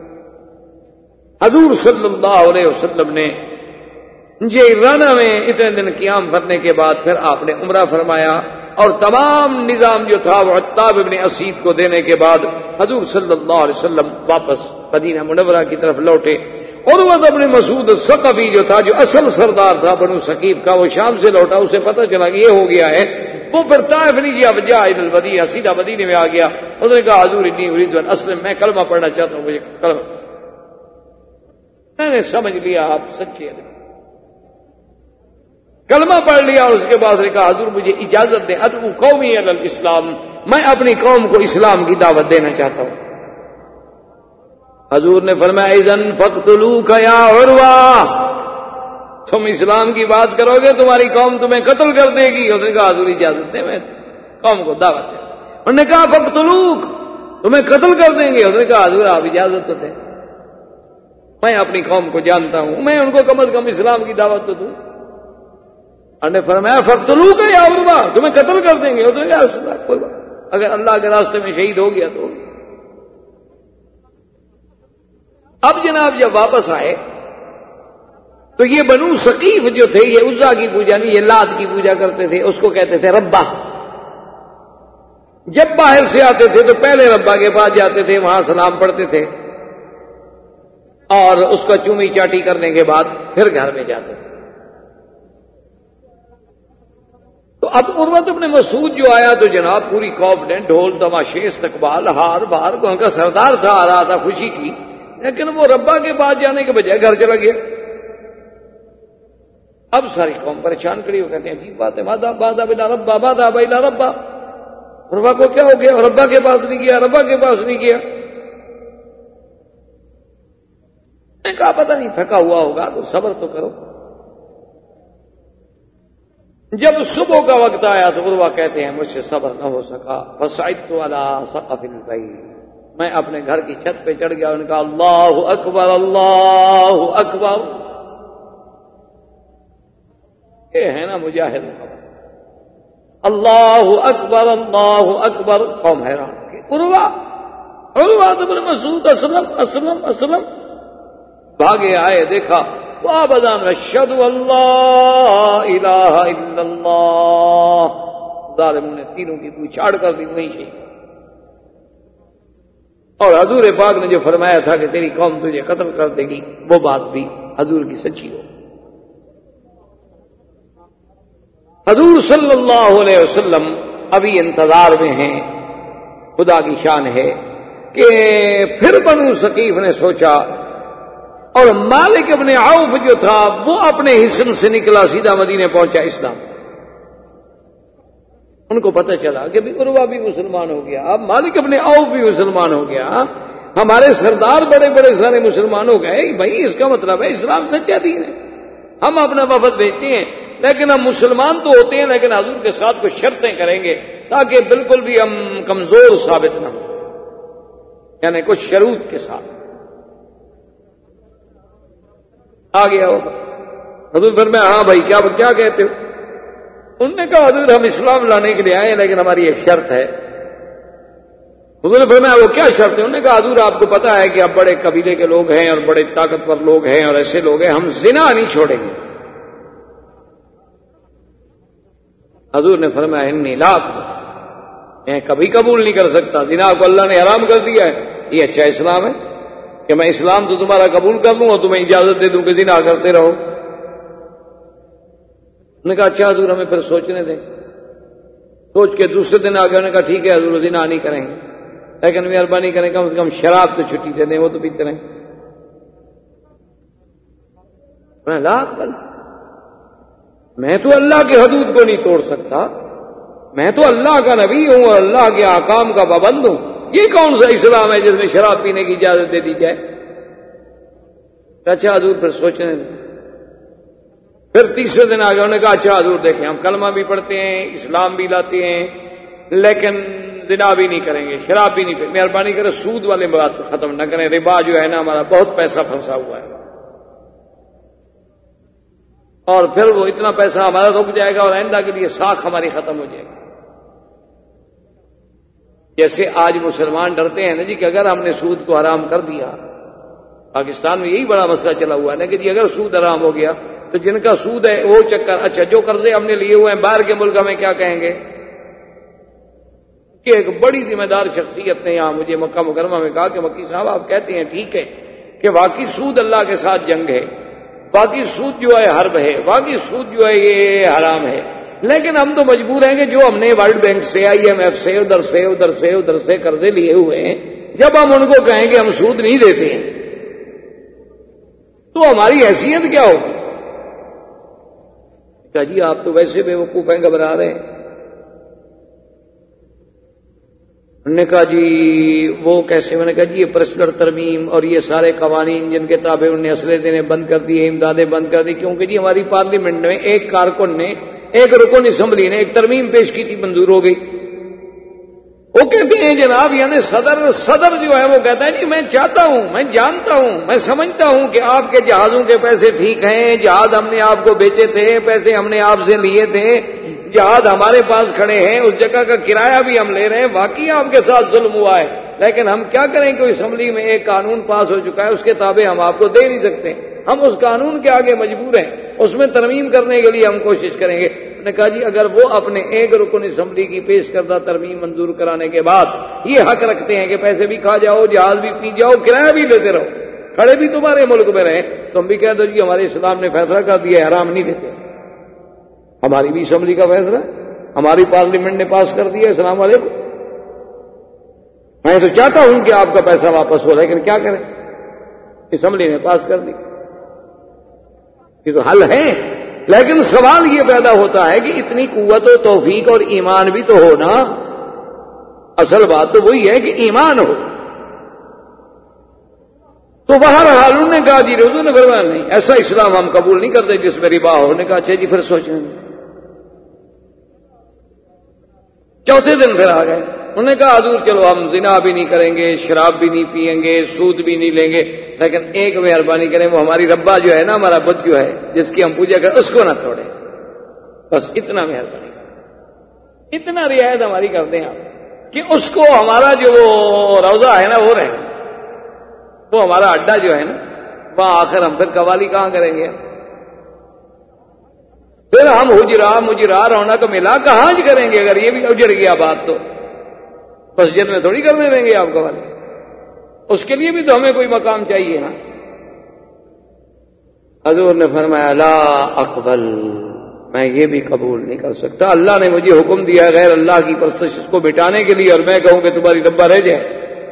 Speaker 2: حضور صلی اللہ علیہ وسلم نے یہ رانا میں اتنے دن قیام کرنے کے بعد پھر آپ نے عمرہ فرمایا، اور تمام نظام جو تھا وہ عتاب ابن اسید کو دینے کے بعد حضور صلی اللہ علیہ وسلم واپس مدینہ منورہ کی طرف لوٹے. عروہ ابن مسعود الثقفی جو تھا، جو اصل سردار تھا بنو ثقیف کا، وہ شام سے لوٹا، اسے پتہ چلا کہ یہ ہو گیا ہے. وہ پھر طائف نہیں گیا، وجہ الى المدینہ، سیدھا مدینے میں آ گیا. اس نے کہا حضور انی اريد ان اسلم، میں کلمہ پڑھنا چاہتا ہوں، مجھے کلمہ. میں نے سمجھ لیا آپ سچے ہیں، کلمہ پڑھ لیا. اور اس کے بعد نے کہا حضور مجھے اجازت دیں ادعو قومی علی الاسلام، میں اپنی قوم کو اسلام کی دعوت دینا چاہتا ہوں. حضور نے فرمایا اذن فاقتلوک یا عروہ، تم اسلام کی بات کرو گے تمہاری قوم تمہیں قتل کر دے گی. اس نے کہا حضور اجازت دیں میں قوم کو دعوت دیں. انہوں نے کہا فاقتلوک، تمہیں قتل کر دیں گے. اس نے کہا حضور آپ اجازت تو دیں، میں اپنی قوم کو جانتا ہوں، میں ان کو کم از کم اسلام کی دعوت تو دوں. انہوں نے فرمایا فاقتلوک یا عروہ، تمہیں قتل کر دیں گے. اس نے کہا کوئی بات، اگر اللہ کے راستے میں شہید ہو گیا تو. اب جناب جب واپس آئے تو یہ بنو ثقیف جو تھے یہ عزا کی پوجا نہیں، یہ لات کی پوجا کرتے تھے، اس کو کہتے تھے ربا. جب باہر سے آتے تھے تو پہلے ربا کے پاس جاتے تھے، وہاں سلام پڑھتے تھے، اور اس کا چومی چاٹی کرنے کے بعد پھر گھر میں جاتے تھے. تو اب عروہ ابن مسعود جو آیا تو جناب پوری قوم نے ڈھول تماشے استقبال ہار بار کو، ان کا سردار تھا، آ رہا تھا، خوشی تھی. لیکن وہ ربا کے پاس جانے کے بجائے گھر چلا گیا. اب ساری قوم پریشان کری ہو، کہتے ہیں عجیب بات ہے، مادا بادا بلا ربا بادا بلا ربا، ربا کو کیا ہو گیا، ربا کے پاس نہیں گیا، ربا کے پاس نہیں گیا. میں نے کہا پتہ نہیں تھکا ہوا ہوگا تو صبر تو کرو. جب صبح کا وقت آیا تو عروہ کہتے ہیں مجھ سے صبر نہ ہو سکا، فصعدت علی سقف البیت، میں اپنے گھر کی چھت پہ چڑھ گیا. انہوں نے کہا اللہ اکبر اللہ اکبر. یہ ہے نا مجاہد، اللہ اکبر اللہ اکبر. قوم حیران کہ عروہ عروہ ابن مسعود اسلم اسلم اسلم. بھاگے آئے، دیکھا وہ آبادان اشہد اللہ الہ الا اللہ. ظالموں نے تینوں کی پوچھاڑ کر دی وہیں سے. اور حضور پاک نے جو فرمایا تھا کہ تیری قوم تجھے قتل کر دے گی، وہ بات بھی حضور کی سچی ہو. حضور صلی اللہ علیہ وسلم ابھی انتظار میں ہیں. خدا کی شان ہے کہ پھر بنو ثقیف نے سوچا، اور مالک ابن عوف جو تھا وہ اپنے حصن سے نکلا، سیدھا مدینے پہنچا اسلام. ان کو پتہ چلا کہ بھی عروہ بھی مسلمان ہو گیا، اب مالک ابن عوف بھی مسلمان ہو گیا، ہمارے سردار بڑے بڑے سارے مسلمان ہو گئے. بھائی اس کا مطلب ہے اسلام سچا دین ہے. ہم اپنا وفد بھیجتے ہیں لیکن ہم مسلمان تو ہوتے ہیں، لیکن حضور کے ساتھ کچھ شرطیں کریں گے تاکہ بالکل بھی ہم کمزور ثابت نہ ہوں، یعنی کچھ شروط کے ساتھ. آ گیا ہوگا حضور پھر میں ہاں بھائی کیا کیا کہتے ہو. انہوں نے کہا حضور ہم اسلام لانے کے لیے آئے لیکن ہماری ایک شرط ہے. حضور نے فرمایا وہ کیا شرط ہے. انہوں نے کہا حضور آپ کو پتا ہے کہ آپ بڑے قبیلے کے لوگ ہیں اور بڑے طاقتور لوگ ہیں اور ایسے لوگ ہیں، ہم زنا نہیں چھوڑیں گے. حضور نے فرمایا انی لا اقبل، میں کبھی قبول نہیں کر سکتا. زنا کو اللہ نے حرام کر دیا ہے. یہ اچھا اسلام ہے کہ میں اسلام تو تمہارا قبول کر لوں اور تمہیں اجازت دے دوں کہ زنا کرتے رہو. انہوں نے کہا اچھا حضور ہمیں پھر سوچنے دیں. سوچ کے دوسرے دن آ گئے. انہوں نے کہا ٹھیک ہے حضور زنا نہیں کریں گے لیکن مہربانی کریں کم سے کم شراب تو چھٹی دے دیں, وہ تو پیتے رہیں. لاکھ بل میں تو اللہ کی حدود کو نہیں توڑ سکتا, میں تو اللہ کا نبی ہوں اور اللہ کے احکام کا پابند ہوں. یہ کون سا اسلام ہے جس میں شراب پینے کی اجازت دے دی جائے؟ اچھا حضور پھر سوچنے دیں. پھر تیسرے دن آ گئے. انہوں نے کہا اچھا حضور دیکھیں ہم کلمہ بھی پڑھتے ہیں, اسلام بھی لاتے ہیں, لیکن زنا بھی نہیں کریں گے, شراب بھی نہیں پی. مہربانی کریں سود والے بات ختم نہ کریں. ربا جو ہے نا ہمارا بہت پیسہ پھنسا ہوا ہے اور پھر وہ اتنا پیسہ ہمارا رک جائے گا اور آئندہ کے لیے ساکھ ہماری ختم ہو جائے گی. جیسے آج مسلمان ڈرتے ہیں نا جی کہ اگر ہم نے سود کو حرام کر دیا, پاکستان میں یہی بڑا مسئلہ چلا ہوا ہے نا کہ جی اگر سود حرام ہو گیا تو جن کا سود ہے وہ چکر, اچھا جو قرضے ہم نے لیے ہوئے ہیں باہر کے ملک ہمیں کیا کہیں گے. کہ ایک بڑی ذمہ دار شخصیت نے یہاں مجھے مکہ مکرمہ میں کہا کہ مکی صاحب آپ کہتے ہیں ٹھیک ہے کہ واقعی سود اللہ کے ساتھ جنگ ہے, باقی سود جو ہے حرب ہے, باقی سود جو ہے یہ حرام ہے, لیکن ہم تو مجبور ہیں کہ جو ہم نے ورلڈ بینک سے, آئی ایم ایف سے, ادھر سے ادھر سے ادھر سے قرضے لیے ہوئے ہیں, جب ہم ان کو کہیں کہ ہم سود نہیں دیتے ہیں تو ہماری حیثیت کیا ہوگی. کہا جی آپ تو ویسے بے وقوف ہیں, گھبرا رہے ہیں. انہوں نے کہا جی وہ کیسے؟ میں نے کہا جی یہ پرسنل ترمیم اور یہ سارے قوانین جن کے تابع انہوں نے اسلحے دینے بند کر دیے, امدادیں بند کر دی, کیونکہ جی ہماری پارلیمنٹ میں ایک کارکن نے, ایک رکن اسمبلی نے ایک ترمیم پیش کی تھی, منظور ہو گئی. وہ کہتے ہیں جناب یعنی صدر صدر جو ہے وہ کہتا ہے جی میں چاہتا ہوں, میں جانتا ہوں, میں سمجھتا ہوں کہ آپ کے جہازوں کے پیسے ٹھیک ہیں, جہاز ہم نے آپ کو بیچے تھے, پیسے ہم نے آپ سے لیے تھے, جہاز ہمارے پاس کھڑے ہیں, اس جگہ کا کرایہ بھی ہم لے رہے ہیں, واقعی آپ کے ساتھ ظلم ہوا ہے, لیکن ہم کیا کریں کہ اسمبلی میں ایک قانون پاس ہو چکا ہے, اس کے تابع ہم آپ کو دے نہیں سکتے, ہم اس قانون کے آگے مجبور ہیں, اس میں ترمیم کرنے کے لیے ہم کوشش کریں گے. نے کہا جی اگر وہ اپنے ایک رکن اسمبلی کی پیش کردہ ترمیم منظور کرانے کے بعد یہ حق رکھتے ہیں کہ پیسے بھی کھا جاؤ, جہاز بھی پی جاؤ, کرایہ بھی لیتے رہو, کھڑے بھی تمہارے ملک میں رہے, تو ہم بھی کہہ دو جی ہمارے اسلام نے فیصلہ کر دیا ہے حرام نہیں دیتے. ہماری بھی اسمبلی کا فیصلہ, ہماری پارلیمنٹ نے پاس کر دیا. السلام علیکم. میں تو چاہتا ہوں کہ آپ کا پیسہ واپس ہو, لیکن کیا کریں, اسمبلی نے پاس کر دی. یہ تو حل ہے, لیکن سوال یہ پیدا ہوتا ہے کہ اتنی قوت و توفیق اور ایمان بھی تو ہو نا. اصل بات تو وہی ہے کہ ایمان ہو. تو بہرحال انہوں نے کہا جی حضور نے فرمایا نہیں, ایسا اسلام ہم قبول نہیں کرتے جس میں ربا ہو. نے کہا اچھا جی پھر سوچیں. چوتھے دن پھر آ گئے. انہوں نے کہا حضور چلو ہم زنا بھی نہیں کریں گے, شراب بھی نہیں پیئیں گے, سود بھی نہیں لیں گے, لیکن ایک مہربانی کریں وہ ہماری ربا جو ہے نا, ہمارا بت جو ہے جس کی ہم پوجا کریں, اس کو نہ توڑیں, بس اتنا مہربانی کریں, اتنا رعایت ہماری کر دیں آپ کہ اس کو ہمارا جو روزہ ہے نا وہ رہے, وہ ہمارا اڈا جو ہے نا وہاں آخر ہم پھر قوالی کہاں کریں گے, پھر ہم حجرا مجرا رونق ملا کہاں جی کریں گے. اگر یہ بھی اجڑ گیا بات تو مسجد میں تھوڑی کرنے دیں گے آپ قوالی, اس کے لیے بھی تو ہمیں کوئی مقام چاہیے نا. حضور نے فرمایا لا اقبل, میں یہ بھی قبول نہیں کر سکتا. اللہ نے مجھے حکم دیا غیر اللہ کی پرستش کو مٹانے کے لیے, اور میں کہوں کہ تمہاری ربا رہ جائے.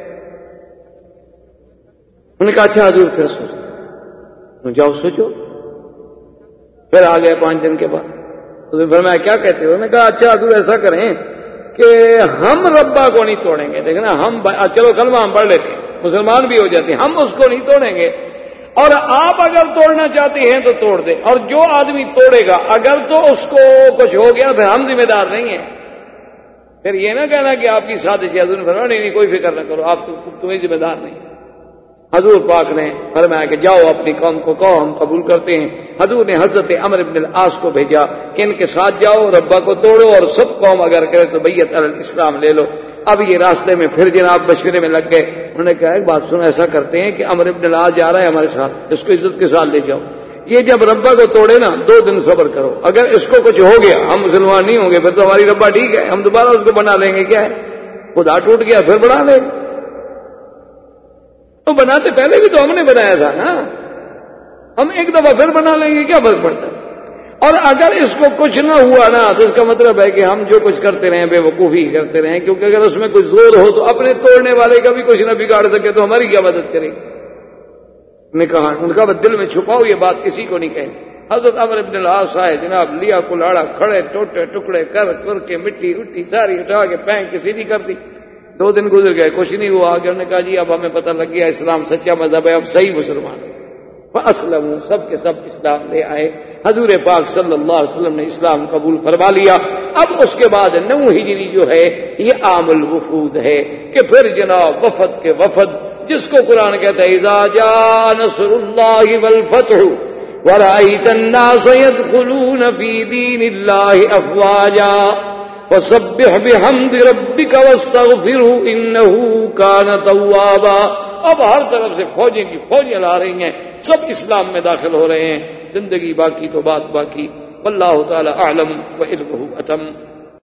Speaker 2: انہوں نے کہا اچھا حضور پھر سوچو. جاؤ سوچو. پھر آ گئے پانچ دن کے بعد. حضور فرمایا کیا کہتے ہو؟ انہوں نے کہا اچھا حضور ایسا کریں کہ ہم ربا کو نہیں توڑیں گے. دیکھنا ہم چلو کلمہ ہم پڑھ لیتے ہیں, مسلمان بھی ہو جاتے ہیں, ہم اس کو نہیں توڑیں گے, اور آپ اگر توڑنا چاہتے ہیں تو توڑ دیں, اور جو آدمی توڑے گا اگر تو اس کو کچھ ہو گیا پھر ہم ذمہ دار نہیں ہیں. پھر یہ نہ کہنا کہ آپ کی سازش ہے. حضور نے فرمایا نہیں نہیں کوئی فکر نہ کرو, آپ تمہیں ذمہ دار نہیں. حضور پاک نے فرمایا کہ جاؤ اپنی قوم کو کہو ہم قبول کرتے ہیں. حضور نے حضرت عمرو بن العاص کو بھیجا کہ ان کے ساتھ جاؤ, ربا کو توڑو, اور سب قوم اگر کرے تو بیعت علی الاسلام لے لو. اب یہ راستے میں پھر جناب مشورے میں لگ گئے. انہوں نے کہا ایک بات سنو, ایسا کرتے ہیں کہ عمرو بن العاص جا رہا ہے ہمارے ساتھ, اس کو عزت کے ساتھ لے جاؤ. یہ جب ربا کو توڑے نا دو دن صبر کرو، اگر اس کو کچھ ہو گیا ہم مسلمان نہیں ہوں گے، پھر تو ہماری ربا ٹھیک ہے، ہم دوبارہ اس کو بنا لیں گے، کیا ہے خدا ٹوٹ گیا پھر بنا لیں گے، تو بناتے پہلے بھی تو ہم نے بنایا تھا نا، ہم ایک دفعہ پھر بنا لیں گے، کیا فرق پڑتا ہے؟ اور اگر اس کو کچھ نہ ہوا نا تو اس کا مطلب ہے کہ ہم جو کچھ کرتے رہے بے وقوفی کرتے رہے، کیونکہ اگر اس میں کچھ زور ہو تو اپنے توڑنے والے کا بھی کچھ نہ بگاڑ سکے تو ہماری کیا مدد کرے گی؟ نے کہا ان کا دل میں چھپاؤ، یہ بات کسی کو نہیں کہیں۔ حضرت عمر بن العاص آئے، جناب لیا کلاڑا کھڑے ٹوٹے ٹکڑے کر کر کے مٹی اٹھی ساری اٹھا کے پھینک کے سیدھی کر دی۔ دو دن گزر گئے، کچھ نہیں ہوا، آگے انہوں نے کہا جی اب ہمیں پتہ لگ گیا اسلام سچا مذہب ہے، اب صحیح مسلمان ہے۔ اسلم سب کے سب اسلام لے آئے، حضور پاک صلی اللہ علیہ وسلم نے اسلام قبول فرما لیا۔ اب اس کے بعد نو ہجری جو ہے یہ عام الوفود ہے کہ پھر جناب وفد کے وفد، جس کو قرآن کہتا ہے اذا جاء نصر اللہ والفتح ورأیت الناس يدخلون فی دین اللہ افواجا فسبح بحمد ربک واستغفرہ انہ کان توابا۔ اب ہر طرف سے فوجیں کی فوجیں لا رہی ہیں، سب اسلام میں داخل ہو رہے ہیں، زندگی باقی تو بات باقی، واللہ تعالی اعلم وعلمہ اتم۔